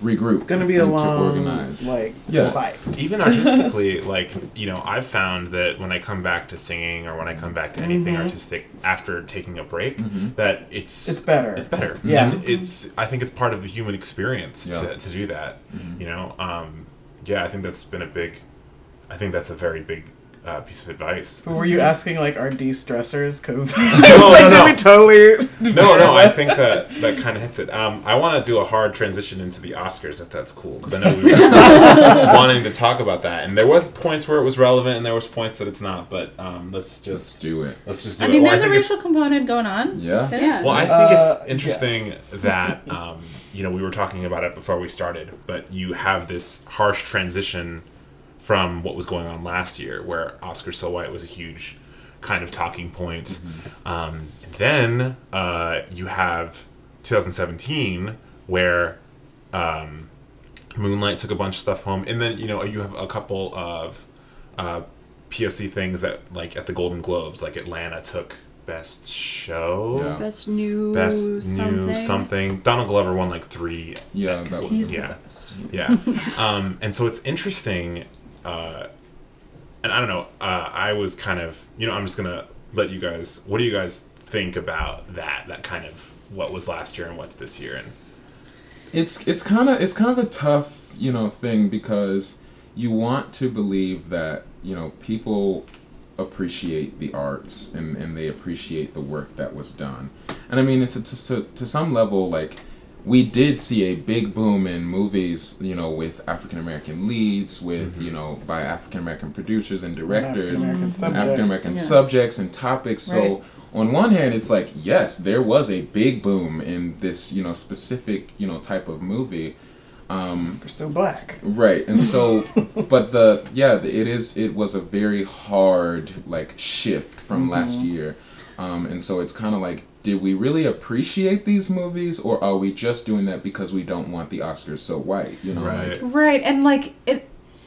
regroup. It's gonna be a and long, to organize. like, Yeah. fight. Even artistically, like, you know, I've found that when I come back to singing or when I come back to anything Mhm. artistic after taking a break, Mhm. that it's It's better. It's better. Yeah. And it's I think it's part of the human experience Yeah. to, to do that. Mhm. You know? Um, yeah, I think that's been a big I think that's a very big uh, piece of advice. But were you asking, like, our de-stressors? Because, no, like, no, did no. we totally... No, no, I think that that kind of hits it. Um, I want to do a hard transition into the Oscars, if that's cool, because I know we were wanting to talk about that, and there was points where it was relevant, and there was points that it's not. But um, let's Let's just do it. let's just do I it. mean, Well, there's a think it's- racial component going on. Yeah. There's- Yeah. Well, I think Uh, it's interesting that um, you know we were talking about it before we started, but you have this harsh transition from what was going on last year, where Oscar So White was a huge kind of talking point. Um, then uh, you have twenty seventeen, where um, Moonlight took a bunch of stuff home, and then you know you have a couple of uh, P O C things that, like at the Golden Globes, like Atlanta took Best Show. Yeah. Best new Best something. new something. Donald Glover won like three. Yeah, that Because was he's yeah. the best. Yeah. um, and so it's interesting. Uh, and I don't know. Uh, I was kind of, you know, I'm just gonna let you guys. What do you guys think about that? That kind of what was last year and what's this year, and it's it's kind of it's kind of a tough, you know, thing, because you want to believe that, you know, people appreciate the arts and, and they appreciate the work that was done. And I mean, it's a, to, to some level, like, we did see a big boom in movies, you know, with African American leads, with, Mm-hmm. you know, by African American producers and directors, African-American and subjects. African American Yeah. subjects and topics. Right. So on one hand, it's like, yes, there was a big boom in this, you know, specific, you know, type of movie. Um, We're so black. Right, and so, but the yeah, the- it is. It was a very hard like shift from last year, um, and so it's kind of like, did we really appreciate these movies, or are we just doing that because we don't want the Oscars so white? You know, Right. like, Right, and like it,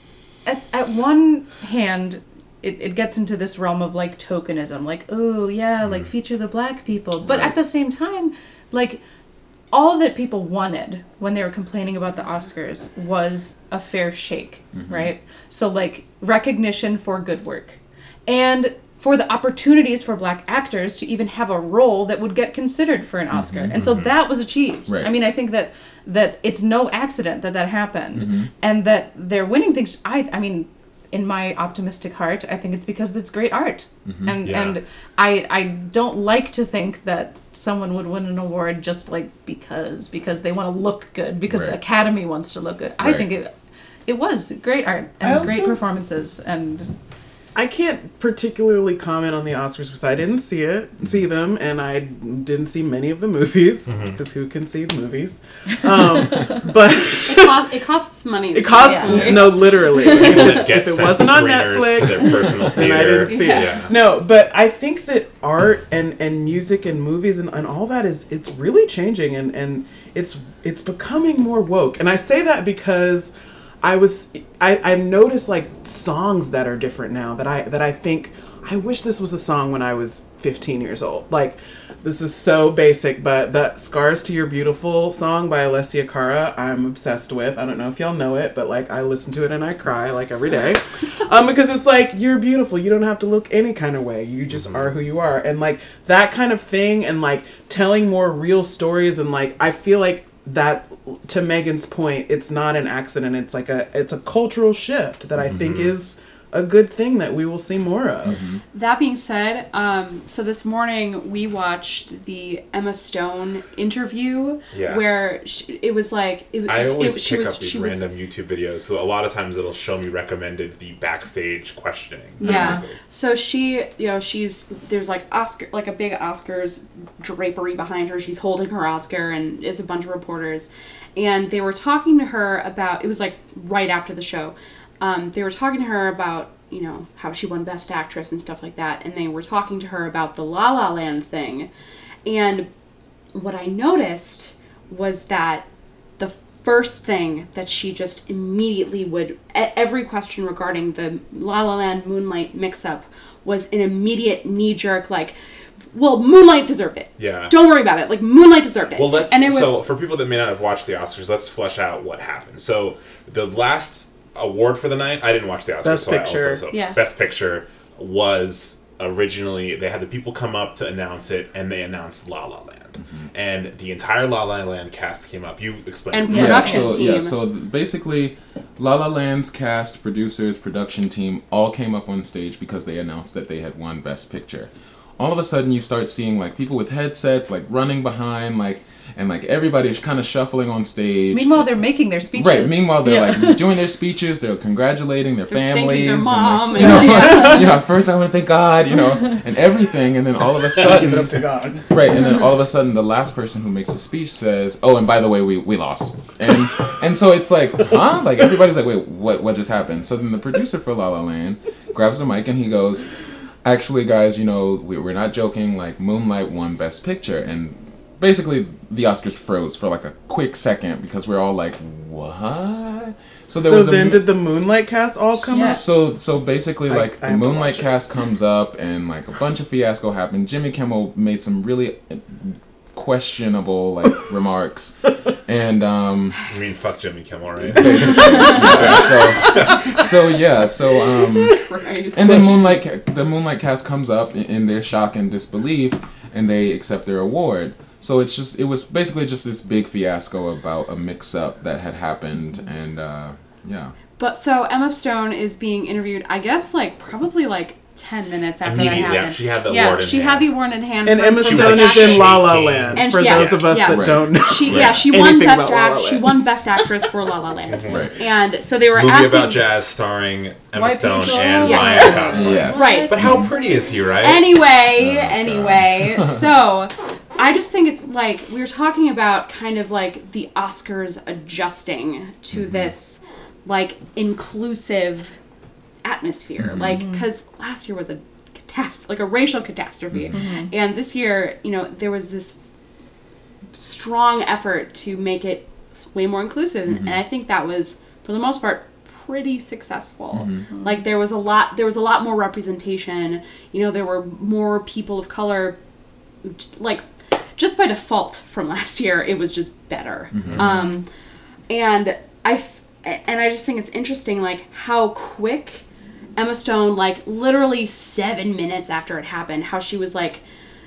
at at one hand, it, it gets into this realm of like tokenism, like, oh yeah, like feature the black people, but Right. at the same time, like all that people wanted when they were complaining about the Oscars was a fair shake, right? So like recognition for good work, and for the opportunities for black actors to even have a role that would get considered for an Oscar. And so that was achieved. Right. I mean, I think that that it's no accident that that happened, and that they're winning things. I I mean, in my optimistic heart, I think it's because it's great art. And Yeah. and I I don't like to think that someone would win an award just like because because they want to look good, because the Right. Academy wants to look good. I Right. think it it was great art I and also- great performances, and I can't particularly comment on the Oscars because I didn't see it, see them, and I didn't see many of the movies because who can see the movies? Um, but It, co- it costs money. to it costs see Yeah. movies. no, literally. people if that get it sent wasn't on screeners Netflix, to their personal then I theater. didn't see Yeah. it. Yeah. No, but I think that art and, and music and movies and, and all that is it's really changing and, and it's it's becoming more woke. And I say that because I was I, I've noticed like songs that are different now that I that I think I wish this was a song when I was fifteen years old. Like, this is so basic, but that Scars to Your Beautiful song by Alessia Cara, I'm obsessed with. I don't know if y'all know it, but like I listen to it and I cry like every day. um, because it's like, you're beautiful. You don't have to look any kind of way. You just are who you are. And like that kind of thing, and like telling more real stories, and like I feel like that, to Megan's point, it's not an accident. It's like a it's a cultural shift that I think is a good thing that we will see more of. That being said, um, so this morning we watched the Emma Stone interview Yeah. where she, it was like it, I it, always it, she pick was up these she was random YouTube videos, so a lot of times it'll show me recommended the backstage questioning. yeah. basically. So she, you know, she's there's like Oscar, like a big Oscars drapery behind her. She's holding her Oscar, and it's a bunch of reporters, and they were talking to her about. It was like right after the show. Um, they were talking to her about, you know, how she won Best Actress and stuff like that, and they were talking to her about the La La Land thing. And what I noticed was that the first thing that she just immediately would, e- every question regarding the La La Land Moonlight mix-up was an immediate knee-jerk, like, well, Moonlight deserved it. Yeah. Don't worry about it. Like, Moonlight deserved it. Well, let's. And it was, so, for people that may not have watched the Oscars, let's flesh out what happened. So, the last award for the night, I didn't watch the Oscars, Best so Picture. I also. So Yeah. Best Picture was originally, they had the people come up to announce it, and they announced La La Land. Mm-hmm. And the entire La La Land cast came up. You explained And it. Yeah, production so team. yeah, so th- basically, La La Land's cast, producers, production team all came up on stage because they announced that they had won Best Picture. All of a sudden, you start seeing like people with headsets, like running behind, like and like everybody's kind of shuffling on stage. Meanwhile, they're making their speeches. Right. Meanwhile, they're Yeah. like doing their speeches. They're congratulating their They're families. thanking their and, mom like, and- you know, yeah. you know. First, I want to thank God. You know, and everything, and then all of a Give it up sudden, to God. right, and then all of a sudden, the last person who makes a speech says, "Oh, and by the way, we, we lost." And and so it's like, huh? Like everybody's like, "Wait, what what just happened?" So then the producer for La La Land grabs the mic and he goes, "Actually, guys, you know, we, we're not joking. Like, Moonlight won Best Picture," and basically the Oscars froze for like a quick second because we're all like, "What?" So there So was a then mo- did the Moonlight cast all come Yeah. up? so so basically, I- like I the have to Moonlight watch it. cast comes up, and like a bunch of fiasco happened. Jimmy Kimmel made some really questionable like remarks, and um, I mean, fuck Jimmy Kimmel, right? basically, yeah, so so yeah, so um, Christ. and then Moonlight ca- the Moonlight cast comes up in, in their shock and disbelief, and they accept their award. So it's just it was basically just this big fiasco about a mix-up that had happened, and uh, yeah. But so Emma Stone is being interviewed, I guess, like, probably like ten minutes after that Immediately happened. after she had the yeah, award in she hand. had the award in hand. And for- Emma for She was, Stone Best is like, in La La shaking. Land. And for yes, those of us yes. that don't know. She yeah, she won Anything best about La La act. She Land. won best actress for La La Land. Right. And so they were Movie asking about jazz starring Emma White Stone people. and Yes. Ryan Gosling. Yes. Right. But how pretty is he, right? Anyway, Oh, God. anyway, so I just think it's like we were talking about kind of like the Oscars adjusting to Mm-hmm. this like inclusive atmosphere. Mm-hmm. Like, because last year was a catastrophe, like a racial catastrophe. Mm-hmm. And this year, you know, there was this strong effort to make it way more inclusive. Mm-hmm. And I think that was, for the most part, pretty successful. Mm-hmm. Like there was a lot there was a lot more representation. You know, there were more people of color, like just by default from last year, it was just better. Mm-hmm. Um, and I f- and I just think it's interesting, like how quick Emma Stone, like literally seven minutes after it happened, how she was like,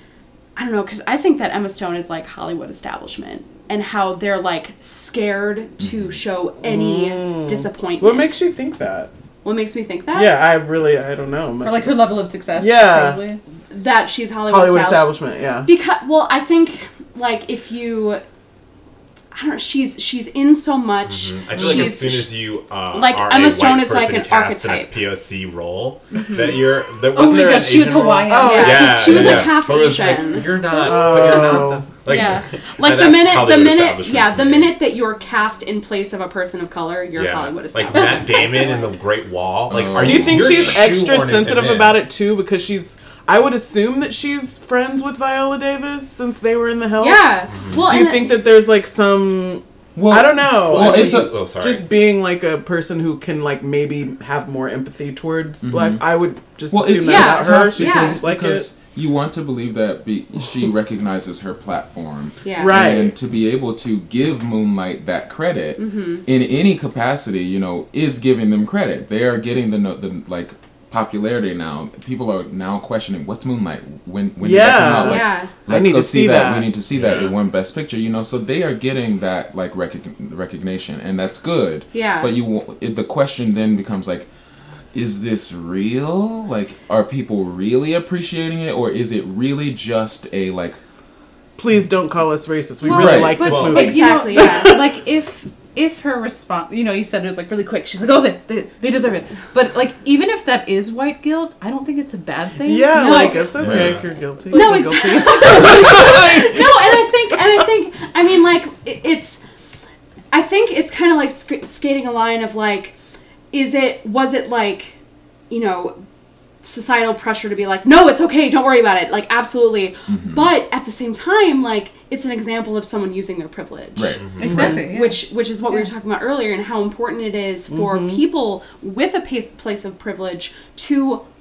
I don't know, because I think that Emma Stone is like Hollywood establishment, and how they're like scared to show any disappointment. What makes you think that? What makes me think that? Yeah, I really, I don't know. much Or like her level of success. Yeah. Probably. That she's Hollywood, Hollywood establishment. establishment, yeah. Because, well, I think like if you, I don't know, she's she's in so much. I feel like as She's- soon as you uh, like, are Emma a Stone white is like person an cast in a archetype. P O C role, that you're that Oh wasn't my there gosh, an she was Asian role? Hawaiian. Oh, yeah. Yeah, She was, yeah. like, half But it was like, Asian. you're not, but you're not. The, like, yeah, and like the that's minute, the Hollywood minute, establishment yeah, to the me. minute that you're cast in place of a person of color, you're yeah. Hollywood Like establishment. Matt Damon in The Great Wall. Like, Oh. are Do you think you're she's extra shoehorning sensitive him in. about it too? Because she's, I would assume that she's friends with Viola Davis since they were in The Help. Yeah. Well, Do you and think that there's like some, Well, I don't know. well, I it's think a- Oh, sorry. just being like a person who can like maybe have more empathy towards black. I would just Well, assume it's, that Yeah. about it's her. tough She because, seems like because it. you want to believe that be, she recognizes her platform. yeah. Right. And to be able to give Moonlight that credit Mm-hmm. in any capacity, you know, is giving them credit. They are getting the no- the like popularity now. People are now questioning what's Moonlight. When when did that come Yeah. out? Like, Yeah. I let's need go to see see that. that. We need to see that. Yeah. It won Best Picture. You know, so they are getting that like recog- recognition, and that's good. Yeah. But you, wa- it, the question then becomes like, is this real? Like, are people really appreciating it, or is it really just a like? Please don't call us racist. We Well, really Right. like this Well, movie. But you know, Exactly, yeah. like if if her response, you know, you said it was like really quick. She's like, oh, they they, they deserve it. But like, even if that is white guilt, I don't think it's a bad thing. Yeah, No. like it's okay Yeah. if you're guilty. No, You're exactly. guilty. No, and I think, and I think, I mean, like, it- it's, I think it's kind of like sk- skating a line of like, is it, was it like, you know, societal pressure to be like, no, it's okay, don't worry about it, like, absolutely. But at the same time, like, it's an example of someone using their privilege. Right. Exactly. yeah. Which, which is what we were Yeah. talking about earlier, and how important it is for people with a pace, place of privilege to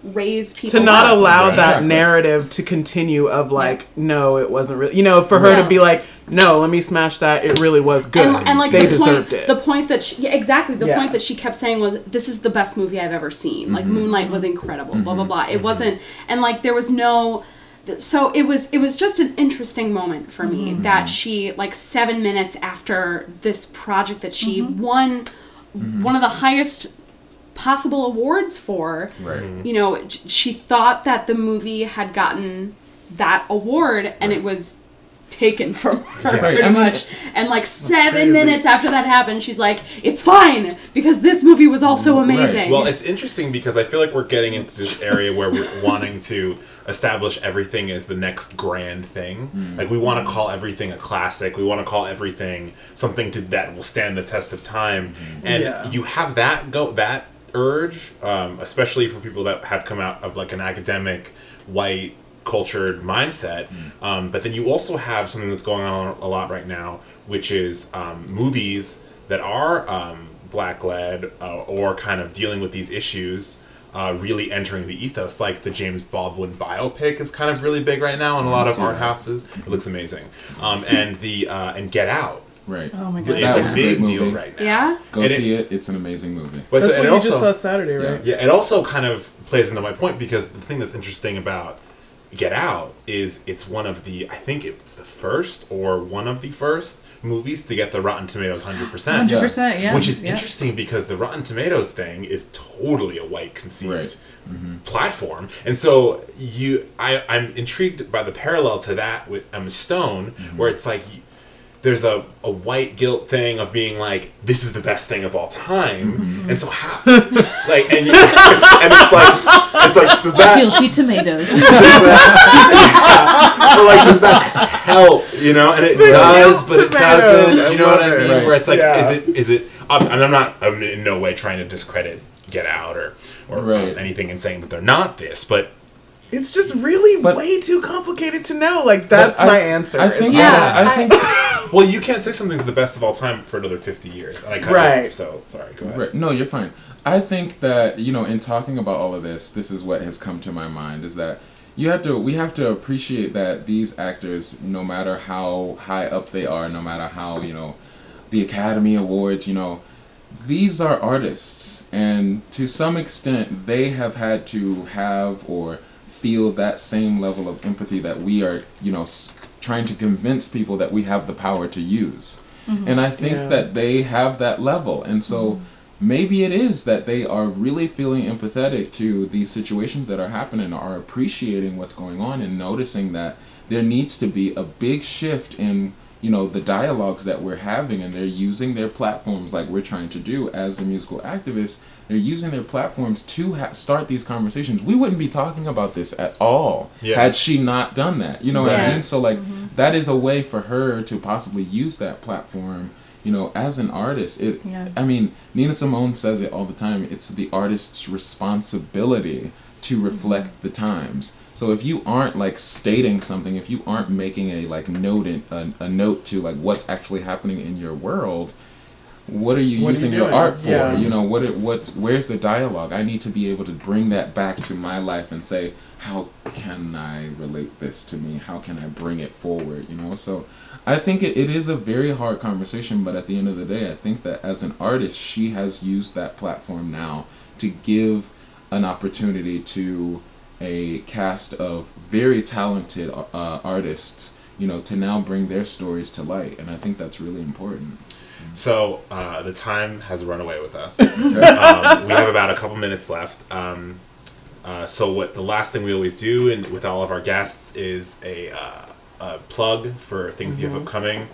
raise people to not up. allow Right. that Exactly. narrative to continue of like, no, it wasn't really, you know, for her Yeah. to be like, no, let me smash that. It really was good. And, and like they the deserved point, it. The point that she, yeah, exactly the Yeah. point that she kept saying was, "This is the best movie I've ever seen." Like Moonlight was incredible. Blah blah blah. It wasn't, and like there was no. So it was. It was just an interesting moment for me that she, like seven minutes after this project that she won, one of the highest possible awards for. Right. You know, j- she thought that the movie had gotten that award, and it was taken from her Yeah. pretty I mean, much. And like seven crazy. minutes after that happened, she's like, "It's fine because this movie was also amazing." Well, it's interesting because I feel like we're getting into this area where we're wanting to establish everything as the next grand thing. Like we want to call everything a classic. We want to call everything something to that will stand the test of time. And Yeah. you have that go that urge, um, especially for people that have come out of like an academic white cultured mindset. Um, but then you also have something that's going on a lot right now, which is um, movies that are um, black led uh, or kind of dealing with these issues. Uh, really entering the ethos, like the James Baldwin biopic is kind of really big right now in a lot of see art that. houses. It looks amazing, um, and the uh, and Get Out Right. Oh my is god. That a was a big great deal movie. right now. yeah. Go And see it. It's an amazing movie. But That's so, what and you just also- saw Saturday, right? Yeah, it also kind of plays into my point because the thing that's interesting about Get Out is it's one of the, I think it was the first or one of the first movies to get the Rotten Tomatoes one hundred percent. Hundred percent, yeah. Which is yeah. interesting because the Rotten Tomatoes thing is totally a white conceived Right. platform, and so you, I, I'm intrigued by the parallel to that with Emma Stone, where it's like you, there's a, a white guilt thing of being like, this is the best thing of all time, and so how, like, and you, and it's like, it's like, does that, Guilty tomatoes. but like, does that help, you know? And it does, but it Tomatoes, doesn't. I You know what I love mean? it. Where it's like, Yeah. is it, is it? Um, and I'm not, I'm in no way trying to discredit Get Out or or Right. um, anything and saying that they're not this, but It's just really But- way too complicated to know. Like, that's I- my answer. I It's think. not- Yeah, I, I I- think. well, you can't say something's the best of all time for another fifty years, and I cut Right. you off, so sorry. Go ahead. Right. No, you're fine. I think that, you know, in talking about all of this, this is what has come to my mind is that you have to we have to appreciate that these actors, no matter how high up they are, no matter how, you know, the Academy Awards, you know, these are artists, and to some extent they have had to have or feel that same level of empathy that we are, you know, s- trying to convince people that we have the power to use. And I think Yeah. that they have that level. And so maybe it is that they are really feeling empathetic to these situations that are happening, are appreciating what's going on and noticing that there needs to be a big shift in, you know, the dialogues that we're having, and they're using their platforms like we're trying to do as the musical activists. They're using their platforms to ha- start these conversations. We wouldn't be talking about this at all Yeah. had she not done that. You know what I Right. mean? So like that is a way for her to possibly use that platform, you know, as an artist. It Yeah. I mean, Nina Simone says it all the time. It's the artist's responsibility to reflect the times. So if you aren't like stating something, if you aren't making a like note in, a, a note to like what's actually happening in your world, what are you What are you using your doing? art for? Yeah. You know, what it, what's where's the dialogue? I need to be able to bring that back to my life and say, how can I relate this to me? How can I bring it forward? You know, so I think it, it is a very hard conversation, but at the end of the day, I think that as an artist, she has used that platform now to give an opportunity to a cast of very talented uh, artists, you know, to now bring their stories to light. And I think that's really important. So uh, the time has run away with us. um, we have about a couple minutes left. Um, uh, so what the last thing we always do, and with all of our guests, is a, uh, a plug for things you have upcoming.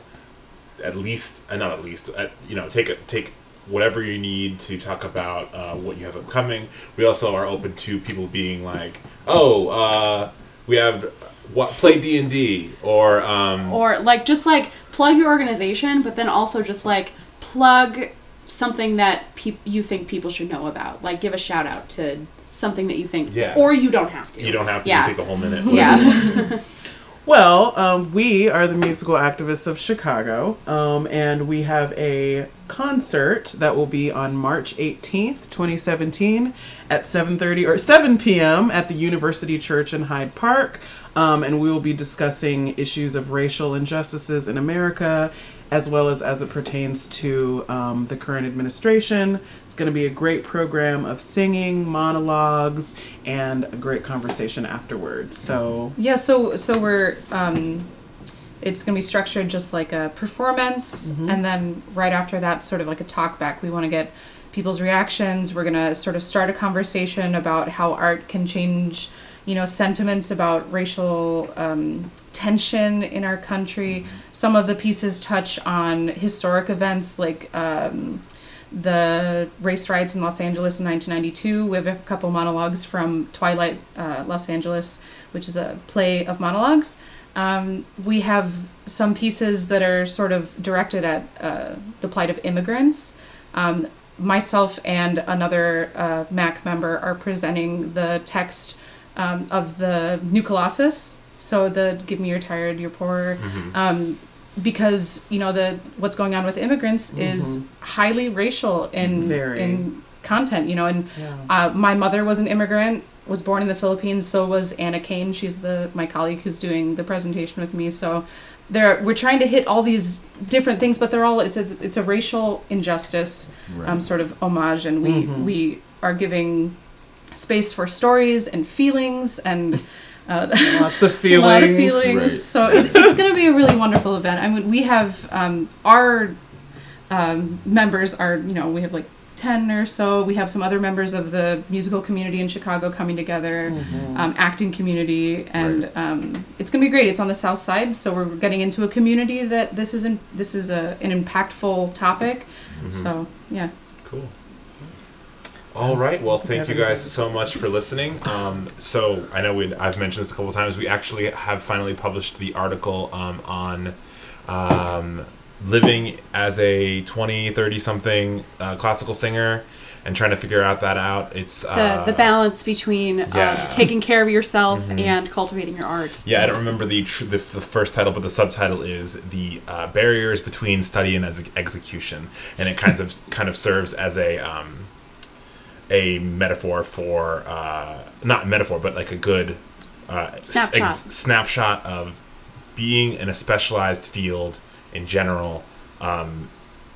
At least, uh, not at least, at, you know, take a, take whatever you need to talk about uh, what you have upcoming. We also are open to people being like, oh, uh, we have what play D and D or um, Or like just like plug your organization, but then also just like plug something that peop- you think people should know about. Like give a shout out to something that you think, Yeah. or you don't have to. you don't have to Yeah. take the whole minute. Yeah. Well, um, we are the Musical Activists of Chicago, um, and we have a concert that will be on March eighteenth, twenty seventeen at seven thirty or seven p.m. at the University Church in Hyde Park, um, and we will be discussing issues of racial injustices in America, as well as as it pertains to um, the current administration. It's going to be a great program of singing, monologues, and a great conversation afterwards. So Yeah, so so we're um, it's gonna be structured just like a performance, Mhm. and then right after that, sort of like a talk back. We want to get people's reactions. We're gonna sort of start a conversation about how art can change, you know, sentiments about racial um, tension in our country. Some of the pieces touch on historic events like um, the race riots in Los Angeles in nineteen ninety-two. We have a couple monologues from Twilight uh, Los Angeles, which is a play of monologues. Um, we have some pieces that are sort of directed at uh, the plight of immigrants. Um, myself and another uh, M A C member are presenting the text um, of the New Colossus. So the "Give me your tired, you're poor," Mhm. um, because you know the what's going on with immigrants is Mhm. highly racial in Very. in content. You know, and yeah. uh, my mother was an immigrant, was born in the Philippines. So was Anna Kane. She's the my colleague who's doing the presentation with me. So there, we're trying to hit all these different things, but they're all it's a, it's a racial injustice Right. um, sort of homage, and we Mhm. we are giving space for stories and feelings and. Uh, Lots of a feelings. lot of feelings. Right. So it, it's going to be a really wonderful event. I mean, we have um, our um, members are, you know, we have like ten or so. We have some other members of the musical community in Chicago coming together, Mhm. um, acting community, and Right. um, it's going to be great. It's on the South Side, so we're getting into a community that this is an, this is a, an impactful topic. Mhm. So yeah. Cool. All right. Well, thank you guys so much for listening. Um, so I know we I've mentioned this a couple of times. We actually have finally published the article um, on um, living as a twenty, thirty something uh, classical singer and trying to figure out that out. It's The, uh, the balance between yeah. um, taking care of yourself Mhm. and cultivating your art. Yeah, I don't remember the tr- the, the first title, but the subtitle is the uh, barriers between study and ex- execution, and it kind of kind of serves as a um, a metaphor for uh, not metaphor, but like a good uh, s- Snapshot. snapshot of being in a specialized field in general um,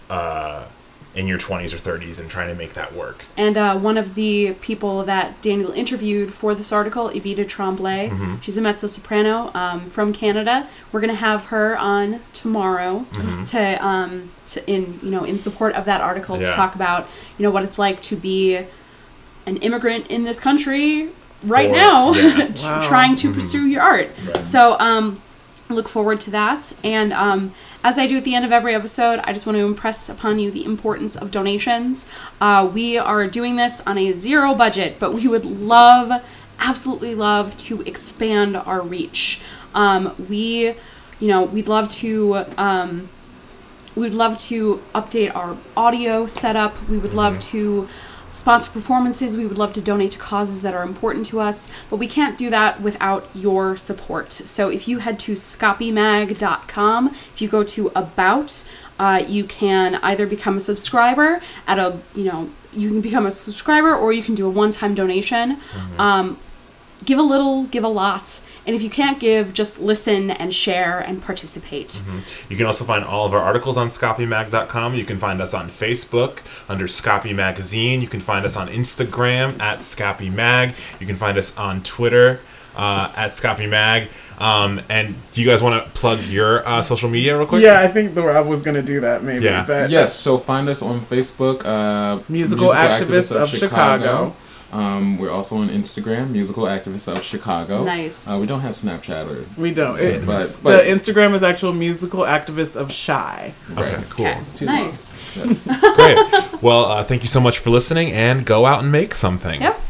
uh, in your twenties or thirties and trying to make that work. And uh, one of the people that Daniel interviewed for this article, Evita Tremblay, Mhm. she's a mezzo-soprano um, from Canada. We're going to have her on tomorrow Mhm. to, um, to in you know in support of that article Yeah. to talk about you know what it's like to be an immigrant in this country right For- now, yeah. t- Wow. trying to Mhm. pursue your art. Right. So um, look forward to that. And um, as I do at the end of every episode, I just want to impress upon you the importance of donations. Uh, we are doing this on a zero budget, but we would love, absolutely love to expand our reach. Um, we, you know, we'd love to. Um, we'd love to update our audio setup. We would love to sponsor performances. We would love to donate to causes that are important to us, but we can't do that without your support. So if you head to scopy mag dot com, if you go to About, uh, you can either become a subscriber at a, you know, you can become a subscriber or you can do a one-time donation. Um, give a little, give a lot. And if you can't give, just listen and share and participate. You can also find all of our articles on scopy mag dot com. You can find us on Facebook under Scopy Magazine. You can find us on Instagram at ScopyMag. You can find us on Twitter uh, at ScopyMag. Um, and do you guys want to plug your uh, social media real quick? Yeah, I think the Rob was going to do that maybe. Yeah. But Yes, so find us on Facebook, uh, Musical Activists of Chicago. Um, we're also on Instagram, Musical Activists of Chicago. Nice. Uh, we don't have Snapchat or we don't. It's, But- but- the Instagram is actual Musical Activists of Shy. Okay, right. cool. Okay, too nice. Yes. Great. Well, uh, thank you so much for listening, and go out and make something. Yep.